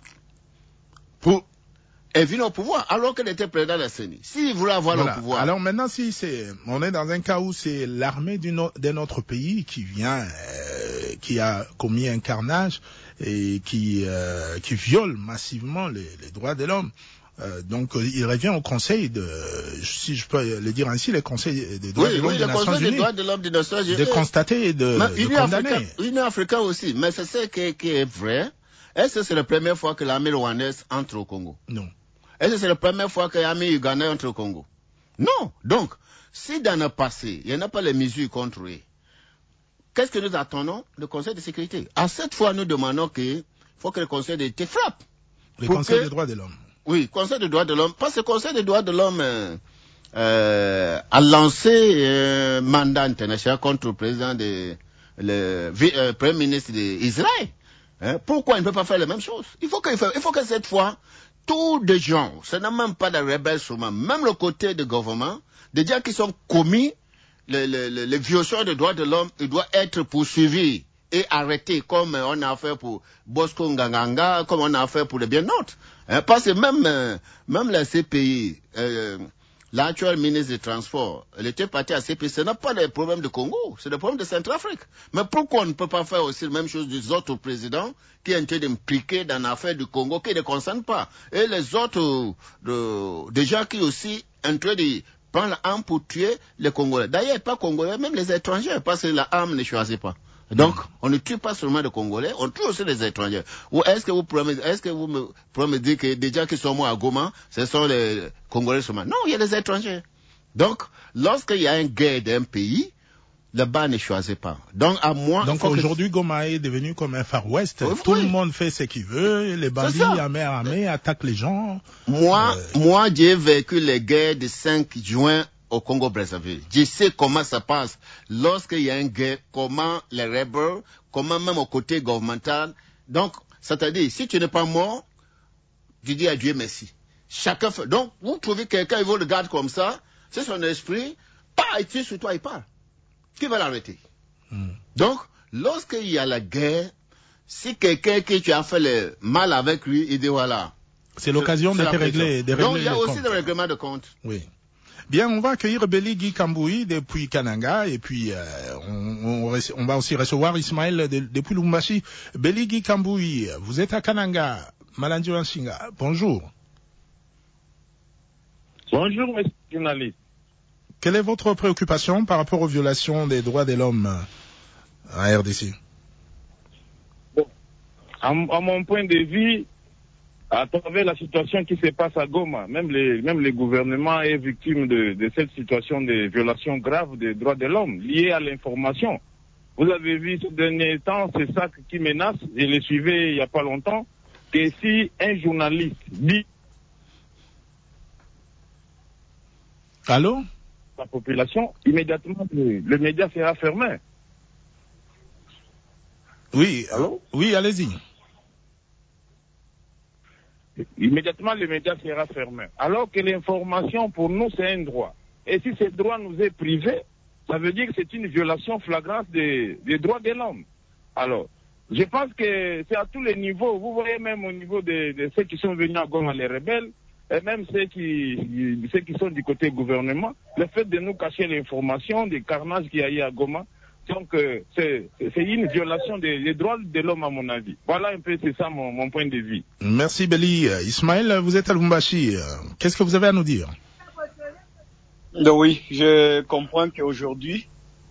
pour et venu au pouvoir, alors qu'elle était président de la C E N I. S'il voulait avoir voilà. le pouvoir. Alors maintenant, si c'est, on est dans un cas où c'est l'armée de notre pays qui vient, euh, qui a commis un carnage et qui, euh, qui viole massivement les, les droits de l'homme. Euh, donc, il revient au Conseil de, si je peux le dire ainsi, le Conseil des droits oui, de l'homme oui, des Nations Unies, des droits de l'homme des Nations Unies, de constater et de, mais de condamner. L'Union africaine aussi, mais c'est ce qui, qui est vrai. Est-ce que c'est la première fois que l'armée rwandaise entre au Congo? Non. Est-ce que c'est la première fois que l'armée ugandaise entre au Congo? Non. Donc, si dans le passé, il n'y en a pas les mesures contre eux, qu'est-ce que nous attendons? Le Conseil de sécurité. À cette fois, nous demandons qu'il faut que le Conseil de sécurité frappe. Le Conseil que... des droits de l'homme. Oui, Conseil des droits de l'homme. Parce que le Conseil des droits de l'homme euh, euh, a lancé un mandat international contre le président de, le euh, Premier ministre d'Israël. Hein? Pourquoi il ne peut pas faire la même chose? Il faut que, il faut que cette fois, tous les gens, ce n'est même pas des rebelles seulement, même le côté du gouvernement, des gens qui sont commis les, les, les, les violations des droits de l'homme, ils doivent être poursuivis et arrêtés comme on a fait pour Bosco Nganganga, comme on a fait pour les bien-nôtres. Hein, parce que même, euh, même la C P I, euh, l'actuel ministre des Transports, elle était partie à C P I, ce n'est pas des problèmes de Congo, c'est des problèmes de Centrafrique. Mais pourquoi on ne peut pas faire aussi la même chose des autres présidents qui ont été impliqués dans l'affaire du Congo, qui ne concernent pas? Et les autres, de, des gens qui aussi ont train de prendre l'arme pour tuer les Congolais. D'ailleurs, pas Congolais, même les étrangers, parce que l'arme ne choisit pas. Donc, on ne tue pas seulement les Congolais, on tue aussi les étrangers. Ou est-ce que vous pouvez, est-ce que vous me, pouvez me dire que des gens qui sont morts à Goma, ce sont les Congolais seulement? Non, il y a les étrangers. Donc, lorsqu'il y a une guerre d'un pays, le bas ne choisit pas. Donc, à moi. Donc, aujourd'hui, que... Goma est devenu comme un Far West. Oui, Tout oui. le monde fait ce qu'il veut. Les bandits à main armée attaquent les gens. Moi, euh... moi, j'ai vécu les guerres du cinq juin au Congo-Brazzaville. Je sais comment ça passe lorsqu'il y a une guerre, comment les rebelles, comment même au côté gouvernemental. Donc, c'est-à-dire, si tu n'es pas mort, tu dis à Dieu merci. Chacun fait. Donc, vous trouvez quelqu'un, il vous regarde comme ça, c'est son esprit, pas, il tire sur toi, il parle. Qui va l'arrêter? Mm. Donc, lorsqu'il y a la guerre, si quelqu'un qui tu as fait le mal avec lui, il dit voilà. C'est l'occasion de te régler, de régler. Donc, il y a aussi des règlements de compte. Oui. Bien, on va accueillir Belly Guy Kamboui depuis Kananga et puis euh, on, on, on va aussi recevoir Ismaël de, depuis Lubumbashi. Belly Guy Kamboui, vous êtes à Kananga, Malandi Wanshinga. Bonjour. Bonjour, monsieur le journaliste. Quelle est votre préoccupation par rapport aux violations des droits de l'homme à R D C? Bon, à, à mon point de vue, à travers la situation qui se passe à Goma, même les, même le gouvernement est victime de, de cette situation de violation grave des droits de l'homme liée à l'information. Vous avez vu ces derniers temps, c'est ça qui menace, je l'ai suivi il n'y a pas longtemps, que si un journaliste dit... Allô? La population, immédiatement, le, le média sera fermé. Oui, allô? Oui, allez-y. Immédiatement, le média sera fermé. Alors que l'information, pour nous, c'est un droit. Et si ce droit nous est privé, ça veut dire que c'est une violation flagrante des, des droits de l'homme. Alors, je pense que c'est à tous les niveaux. Vous voyez même au niveau de, de ceux qui sont venus à Goma, les rebelles, et même ceux qui, ceux qui sont du côté gouvernement, le fait de nous cacher l'information des carnages qu'il y a eu à Goma, donc euh, c'est une violation des, des droits de l'homme à mon avis. Voilà un peu, c'est ça mon, mon point de vue. Merci Belly. Ismaël, vous êtes à Lubumbashi. Qu'est-ce que vous avez à nous dire? Oui, je comprends qu'aujourd'hui,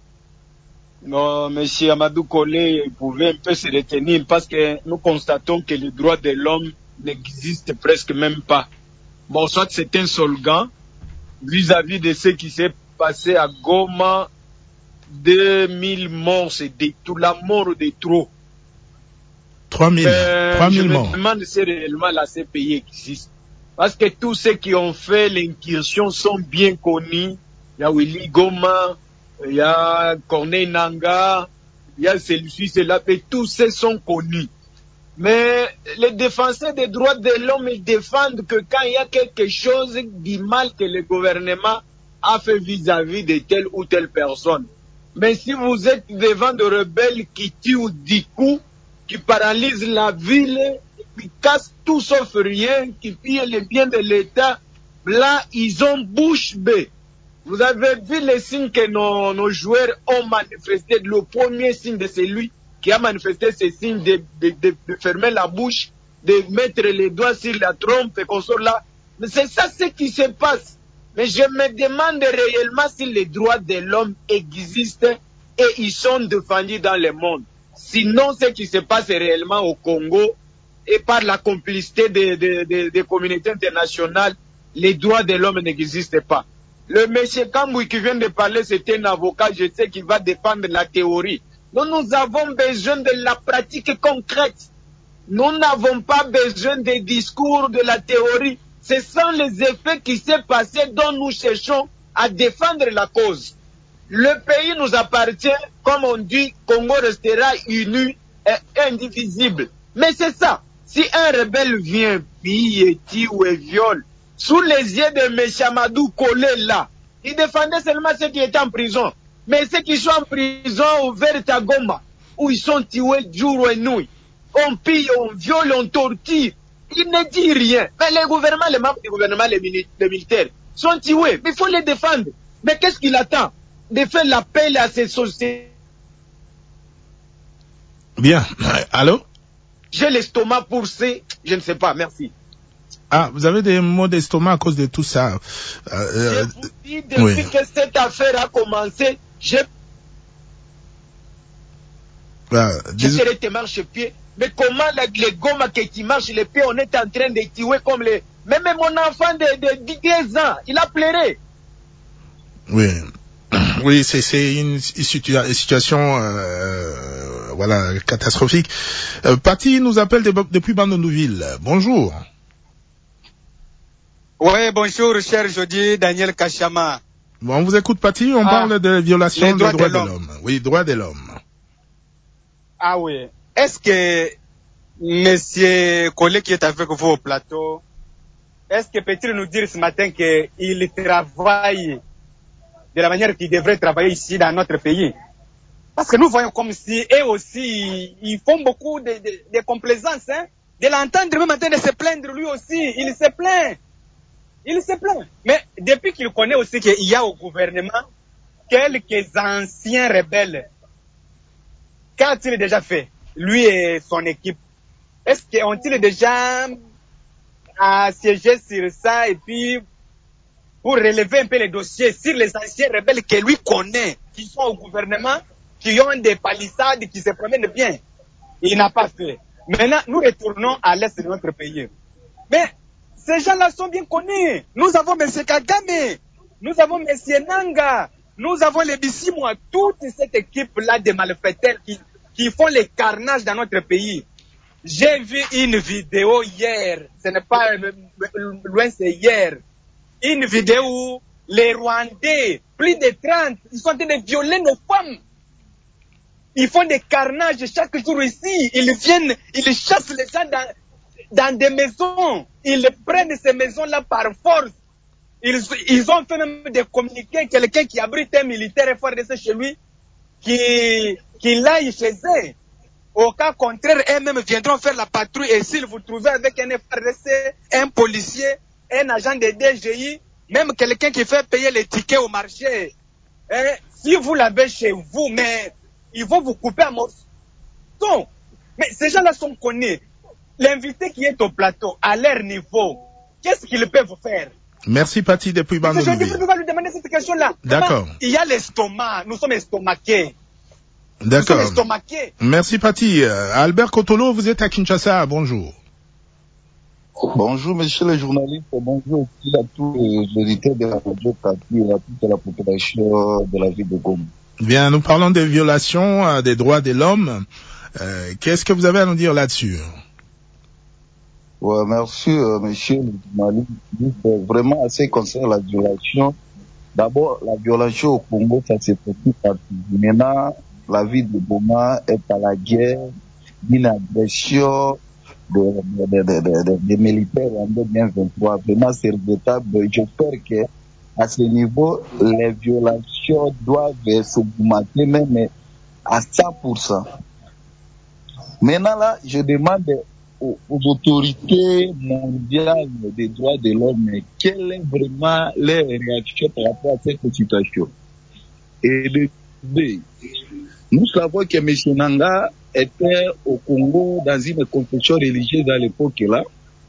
M. Amadou Collé pouvait un peu se retenir parce que nous constatons que les droits de l'homme n'existent presque même pas. Bon, soit c'est un slogan vis-à-vis de ce qui s'est passé à Goma. deux mille morts, c'est tout, la mort de trop. trois mille, euh, trois mille morts. Je me demande si réellement la C P I existe. Parce que tous ceux qui ont fait l'incursion sont bien connus. Il y a Willy Goma, il y a Corneille Nangaa, il y a celui-ci, celui-là, et tous ceux sont connus. Mais les défenseurs des droits de l'homme, ils défendent que quand il y a quelque chose du mal que le gouvernement a fait vis-à-vis de telle ou telle personne. Mais si vous êtes devant de rebelles qui tuent du coup, qui paralysent la ville, qui cassent tout sauf rien, qui pillent les biens de l'État, là, ils ont bouche bée. Vous avez vu les signes que nos, nos joueurs ont manifesté. Le premier signe de celui qui a manifesté ces signes de, de, de, de fermer la bouche, de mettre les doigts sur la trompe et qu'on sort là. Mais c'est ça ce qui se passe. Mais je me demande réellement si les droits de l'homme existent et ils sont défendus dans le monde. Sinon, ce qui se passe réellement au Congo, et par la complicité des, des, des, des communautés internationales, les droits de l'homme n'existent pas. Le monsieur Kamboui qui vient de parler, c'est un avocat, je sais qu'il va défendre la théorie. Nous, nous avons besoin de la pratique concrète. Nous n'avons pas besoin des discours de la théorie. Ce sont les effets qui s'est passé dont nous cherchons à défendre la cause. Le pays nous appartient, comme on dit, Congo restera uni et indivisible. Mais c'est ça. Si un rebelle vient, pille, tue ou viole, sous les yeux de M. Chamadou collé là, il défendait seulement ceux qui étaient en prison. Mais ceux qui sont en prison au Vertagoma, où ils sont tués jour et nuit, on pille, on viole, on torture, il ne dit rien. Mais les gouvernements, les membres du gouvernement, les, mili les militaires, sont tués. Mais il faut les défendre. Mais qu'est-ce qu'il attend? De faire l'appel à ces sociétés. Bien. Allô? J'ai l'estomac pour ces... Je ne sais pas, merci. Ah, vous avez des maux d'estomac à cause de tout ça. Euh, je vous dis, depuis oui. que cette affaire a commencé, j'ai... Ah, je serais tes marche-pieds. Mais comment la, les gommes qui marchent les pieds, on est en train de tuer comme les... Même mon enfant de, de dix ans, il a pleuré. Oui. Oui, c'est c'est une, une situation euh, voilà catastrophique. Euh, Paty nous appelle de, depuis Bandon-Nouville. Bonjour. Oui, bonjour, cher Jody, Daniel Kachama. Bon, on vous écoute, Paty. On ah, parle de violation des droits, droits de l'homme. Oui, droits de l'homme. Ah oui. Est-ce que Monsieur collègue qui est avec vous au plateau, est-ce que peut-il nous dire ce matin qu'il travaille de la manière qu'il devrait travailler ici dans notre pays? Parce que nous voyons comme si eux aussi, ils font beaucoup de, de, de complaisance, hein? De l'entendre même en train de se plaindre lui aussi, il se plaint. Il se plaint. Mais depuis qu'il connaît aussi qu'il y a au gouvernement quelques anciens rebelles, qu'a-t-il déjà fait, lui et son équipe? Est-ce qu'ils déjà assiégé sur ça et puis pour relever un peu les dossiers sur les anciens rebelles que lui connaît, qui sont au gouvernement, qui ont des palissades, qui se promènent bien? Il n'a pas fait. Maintenant, nous retournons à l'est de notre pays. Mais ces gens-là sont bien connus. Nous avons M. Kagame, nous avons M. Nanga, nous avons les Bissimwa, toute cette équipe-là de malfaiteurs qui, qui font les carnages dans notre pays. J'ai vu une vidéo hier, ce n'est pas loin, c'est hier, une vidéo où les Rwandais, plus de trente, ils sont en train de violer nos femmes. Ils font des carnages chaque jour ici. Ils viennent, ils chassent les gens dans, dans des maisons. Ils prennent ces maisons-là par force. Ils, ils ont fait même des communiqués, quelqu'un qui abrite un militaire fort de chez lui, qui, qui l'aille chez eux. Au cas contraire, eux-mêmes viendront faire la patrouille et s'ils vous trouvez avec un F R C, un policier, un agent de D G I, même quelqu'un qui fait payer les tickets au marché, hein, si vous l'avez chez vous, mais ils vont vous couper à morceaux. Donc, mais ces gens-là sont connus. L'invité qui est au plateau, à leur niveau, qu'est-ce qu'ils peuvent faire? Merci Paty depuis Bandon-Nouville. Je vais lui demander cette question-là. D'accord. Il y a l'estomac, nous sommes estomaqués. D'accord. Merci Paty. Euh, Albert Kotolo, vous êtes à Kinshasa. Bonjour. Bonjour monsieur le journaliste. Bonjour aussi à tous les auditeurs de la radio Kapi et à toute la population de la ville de Goma. Bien, nous parlons des violations euh, des droits de l'homme. Euh, Qu'est-ce que vous avez à nous dire là-dessus? Ouais, merci euh, monsieur le journaliste. Vraiment, assez concernant la violation. D'abord, la violation au Congo, ça s'est produit partout. Maintenant, la ville de Goma est à la guerre d'une agression des de, de, de, de, de militaires en deux mille vingt-trois. Vraiment, c'est regrettable. J'espère que à ce niveau, les violations doivent s'augmenter même à cent pour cent. Maintenant, là, je demande aux, aux autorités mondiales des droits de l'homme quelle est vraiment leur réaction par rapport à cette situation. Et de deux, nous savons que M. Nanga était au Congo dans une confession religieuse à l'époque là.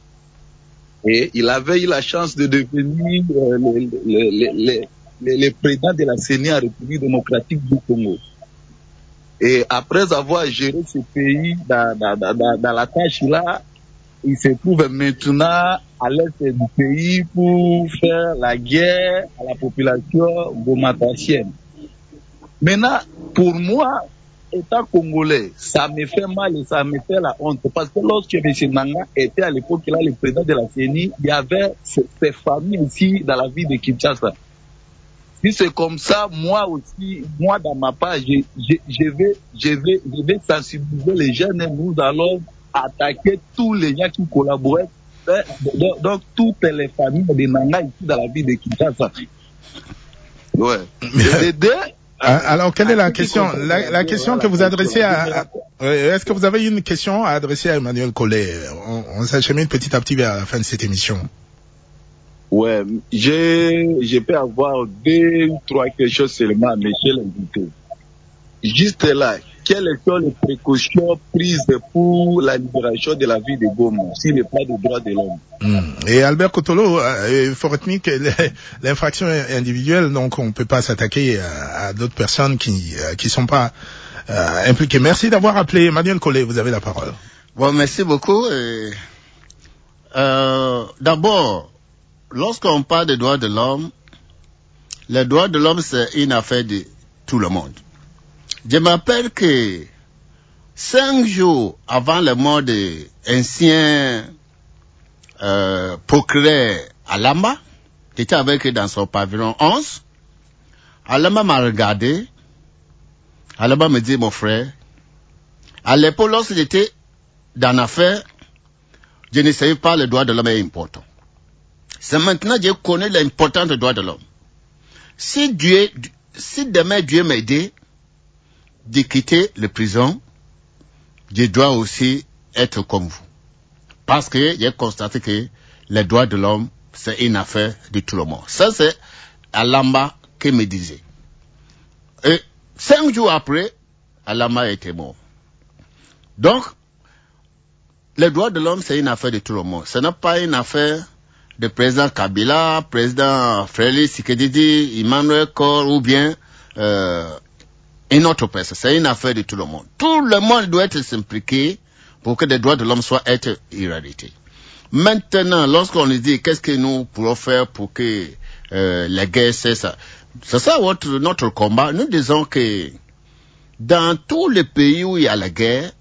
Et il avait eu la chance de devenir euh, le, le, le, le, le président de la C E N I en République démocratique du Congo. Et après avoir géré ce pays dans, dans, dans, dans la tâche là, il se trouve maintenant à l'est du pays pour faire la guerre à la population gomatachienne. Maintenant, pour moi, étant congolais, ça me fait mal et ça me fait la honte. Parce que lorsque M. Nanga était à l'époque là, le président de la C E N I, il y avait ces, ces familles ici dans la ville de Kinshasa. Si c'est comme ça, moi aussi, moi dans ma part, je, je, je, vais, je, vais, je vais sensibiliser les jeunes et nous allons attaquer tous les gens qui collaborent. Donc, donc toutes les familles de Nanga ici dans la ville de Kinshasa. Ouais. Les deux. Alors, quelle est la question la, la question que vous adressez à... à est-ce que vous avez une question à adresser à Emmanuel Collet? On, on s'achemine petit à petit vers la fin de cette émission. Ouais, je, je peux avoir deux ou trois questions seulement, monsieur l'invité. Juste là, quelles sont les précautions prises pour la libération de la ville de Goma, s'il n'est pas de droits de l'homme? Mmh. Et Albert Kotolo, il faut retenir que l'infraction individuelle, donc on ne peut pas s'attaquer à, à d'autres personnes qui qui sont pas euh, impliquées. Merci d'avoir appelé. Emmanuel Collet, vous avez la parole. Bon, merci beaucoup. Et, euh, d'abord, lorsqu'on parle des droits de l'homme, les droits de l'homme, c'est une affaire de tout le monde. Je m'appelle que cinq jours avant la mort de l'ancien euh, procureur Alamba, qui était avec eux dans son pavillon onze, Alamba m'a regardé. Alamba me dit, mon frère, à l'époque, lorsque j'étais dans l'affaire, je ne savais pas le droit de l'homme est important. C'est maintenant que je connais l'importance du droit de l'homme. Si Dieu, si demain Dieu m'aide de quitter la prison, je dois aussi être comme vous. Parce que j'ai constaté que les droits de l'homme, c'est une affaire de tout le monde. Ça, c'est Alamba qui me disait. Et cinq jours après, Alamba était mort. Donc, les droits de l'homme, c'est une affaire de tout le monde. Ce n'est pas une affaire de président Kabila, président Félix Tshisekedi, Emmanuel Kor ou bien euh, une autre personne. C'est une affaire de tout le monde. Tout le monde doit être s'impliqué pour que les droits de l'homme soient être éradiqués. Maintenant, lorsqu'on nous dit qu'est-ce que nous pourrons faire pour que euh, la guerre cesse, c'est ça votre, notre combat. Nous disons que dans tous les pays où il y a la guerre,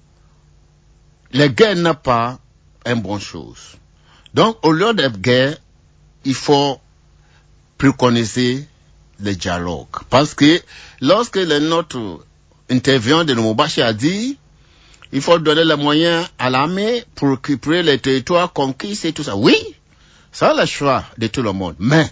la guerre n'a pas une bonne chose. Donc, au lieu de guerre, il faut préconiser le dialogue. Parce que lorsque le, notre intervenant de Lumumbashi a dit, il faut donner les moyens à l'armée pour récupérer les territoires conquis et tout ça. Oui, c'est le choix de tout le monde. Mais,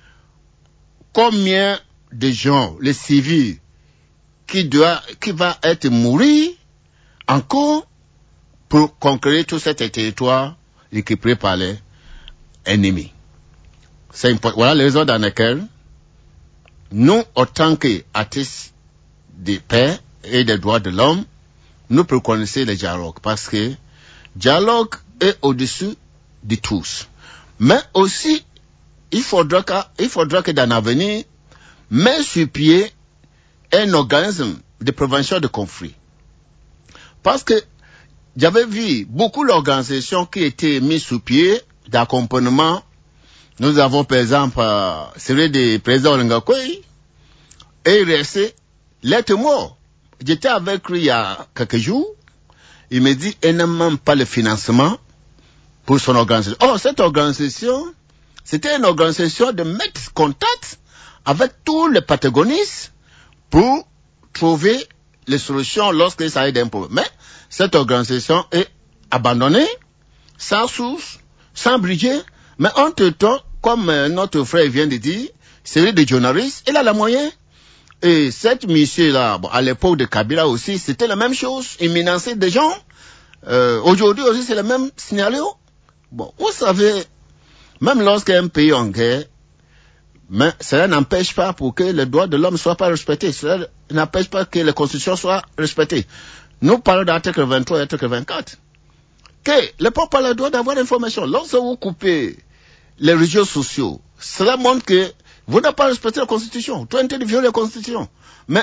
combien de gens, les civils, qui doit, qui va être mourir encore pour conquérir tous ces territoires récupérés par les ennemis. C'est important. Voilà les raisons dans lesquelles nous, en tant qu'artistes de paix et des droits de l'homme, nous préconisons le dialogue parce que le dialogue est au-dessus de tous. Mais aussi, il faudra que, il faudra que dans l'avenir, mettre sur pied un organisme de prévention de conflits. Parce que j'avais vu beaucoup d'organisations qui étaient mises sous pied d'accompagnement. Nous avons par exemple euh, celui du président Lengakoui et il restait lettre mort. J'étais avec lui il y a quelques jours. Il me dit il n'a même pas le financement pour son organisation. Oh, cette organisation, c'était une organisation de mettre contact avec tous les protagonistes pour trouver les solutions lorsque ça a un problème. Mais cette organisation est abandonnée, sans source, sans budget. Mais entre-temps, comme notre frère vient de dire, celui des journalistes, il a les moyens. Et cette mission-là, bon, à l'époque de Kabila aussi, c'était la même chose. Il menaçait des gens. Euh, aujourd'hui aussi, c'est le même scénario. Bon, vous savez, même lorsqu'un pays est en guerre, mais cela n'empêche pas pour que les droits de l'homme ne soient pas respectés. Cela n'empêche pas que les constitutions soient respectées. Nous parlons d'article vingt-trois et article vingt-quatre. Que le peuple a le droit d'avoir l'information. Lorsque vous coupez les réseaux sociaux, cela montre que vous n'avez pas respecté la constitution. Vous êtes en train de violer la constitution. Mais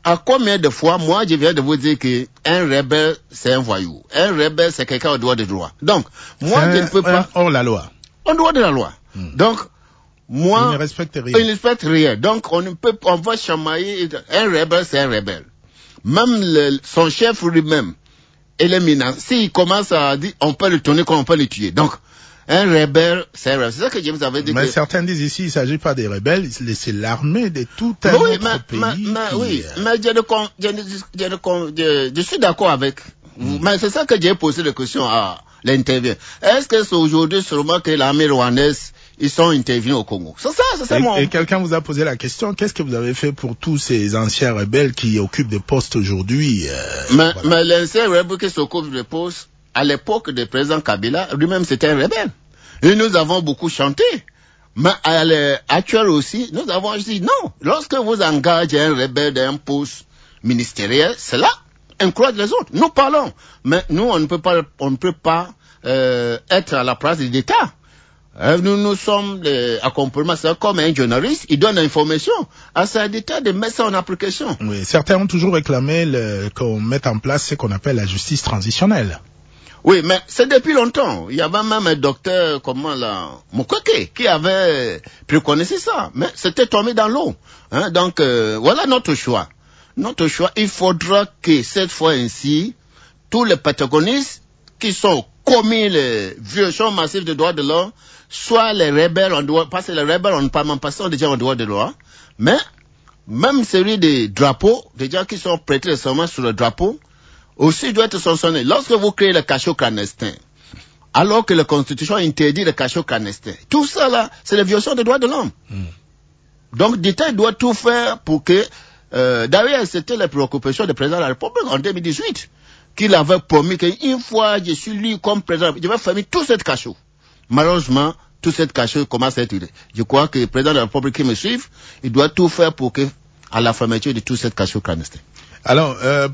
à combien de fois, moi, je viens de vous dire que un rebelle, c'est un voyou. Un rebelle, c'est quelqu'un au droit de droit. Donc, moi, un, je ne peux pas... hors la loi. En dehors de la loi. Hmm. Donc, moi... Il ne respecte rien. Il ne respecte rien. Donc, on ne peut, on va chamailler... Un rebelle, c'est un rebelle. Même le, son chef lui-même, éliminant, s'il commence à dire, on peut le tourner comme on peut le tuer. Donc, un rebelle, c'est un rebelle. C'est ça que je vous avais dit. Mais que... certains disent ici, il ne s'agit pas des rebelles, c'est l'armée de tout un oui, autre mais, pays. Mais, mais, qui... Oui, mais je, ne, je, ne, je, ne, je, je suis d'accord avec vous. Mm. Mais c'est ça que j'ai posé la question à l'interview. Est-ce que c'est aujourd'hui seulement que l'armée rwandaise, ils sont intervenus au Congo? C'est ça, c'est ça et, mon... Et quelqu'un vous a posé la question, qu'est-ce que vous avez fait pour tous ces anciens rebelles qui occupent des postes aujourd'hui? euh, Mais, voilà. mais l'ancien rebelle qui s'occupe des postes, à l'époque du président Kabila, lui-même c'était un rebelle. Et nous avons beaucoup chanté. Mais à l'actuel aussi, nous avons dit non. Lorsque vous engagez un rebelle d'un poste ministériel, c'est là, incroyable les autres. Nous parlons. Mais nous, on ne peut pas, on ne peut pas euh, être à la place de l'État. Euh, nous, nous sommes les accompagnements. C'est comme un journaliste, il donne l'information à sa d'État de mettre ça en application. Oui, certains ont toujours réclamé le, qu'on mette en place ce qu'on appelle la justice transitionnelle. Oui, mais c'est depuis longtemps. Il y avait même un docteur, comment là, Mukwege, qui avait préconisé ça. Mais c'était tombé dans l'eau. Hein, donc, euh, voilà notre choix. Notre choix, il faudra que cette fois ainsi, tous les protagonistes qui sont commis les violations massives des droits de l'homme, soit les rebelles, on doit, parce que les rebelles, on ne parle même pas, sont déjà en droit de loi, mais même celui des drapeaux, des gens qui sont prêtés récemment sur le drapeau, aussi doit être sanctionné. Lorsque vous créez le cachot clandestin, alors que la Constitution interdit le cachot clandestin, tout ça là, c'est la violation des droits de l'homme. Mm. Donc l'État doit tout faire pour que... Euh, d'ailleurs, c'était la préoccupation du président de la République en deux mille dix-huit, qu'il avait promis qu'une fois je suis élu comme président, je vais fermer tout ce cachot. Malheureusement, tout ce cachot commence à être... Je crois que le président de la République qui me suit, il doit tout faire pour que, à la fermeture de tout ce cachot clandestin. Alors, euh,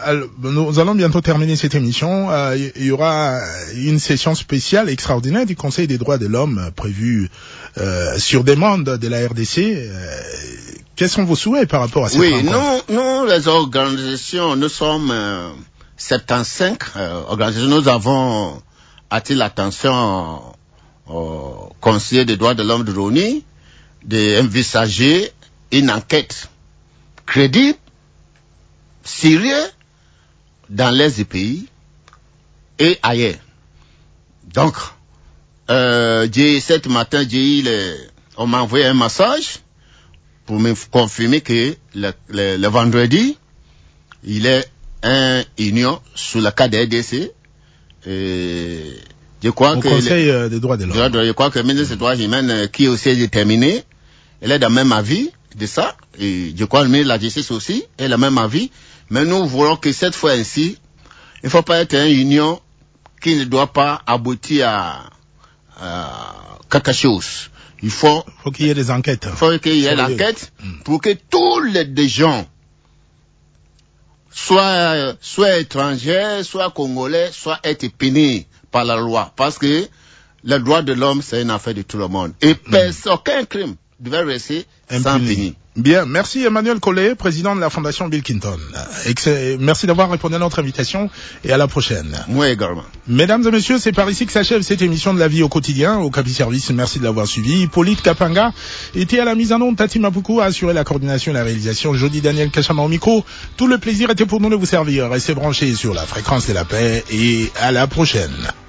nous allons bientôt terminer cette émission. Euh, il y aura une session spéciale extraordinaire du Conseil des droits de l'homme prévue euh, sur demande de la R D C. Euh, quels sont vos souhaits par rapport à cette oui, rencontre? Oui, nous, nous, les organisations, nous sommes euh, soixante-quinze euh, organisations. Nous avons attiré l'attention au Conseil des droits de l'homme de l'O N U d'envisager une enquête crédible, sérieux dans les pays et ailleurs. Donc, euh, j'ai, cet matin, j'ai eu le, on m'a envoyé un message pour me confirmer que le, le, le vendredi, il est une union sous le cas de R D C. Et je crois Au que Conseil le, des droits de l'homme. Je crois que le ministre des droits humains, qui aussi est déterminé, elle est dans le même avis de ça. Et je crois que le ministre de la Justice aussi est le même avis. Mais nous voulons que cette fois-ci, il ne faut pas être une union qui ne doit pas aboutir à, à quelque chose. Il faut, faut qu'il y ait des enquêtes. Il faut qu'il y ait l'enquête mm. pour que tous les gens, soit, soit étrangers, soit congolais, soient être punis par la loi. Parce que le droit de l'homme, c'est une affaire de tout le monde. Et mm. personne, aucun crime devait rester sans puni. Bien, merci Emmanuel Collet, président de la Fondation Bill Clinton. Excellent. Merci d'avoir répondu à notre invitation et à la prochaine. Moi également. Mesdames et messieurs, c'est par ici que s'achève cette émission de la vie au quotidien. Au Capi Service, merci de l'avoir suivi. Hippolyte Kapanga était à la mise en onde. Tati Mapuku a assuré la coordination et la réalisation. Jody Daniel Kachama au micro. Tout le plaisir était pour nous de vous servir. Restez branchés sur la fréquence de la paix et à la prochaine.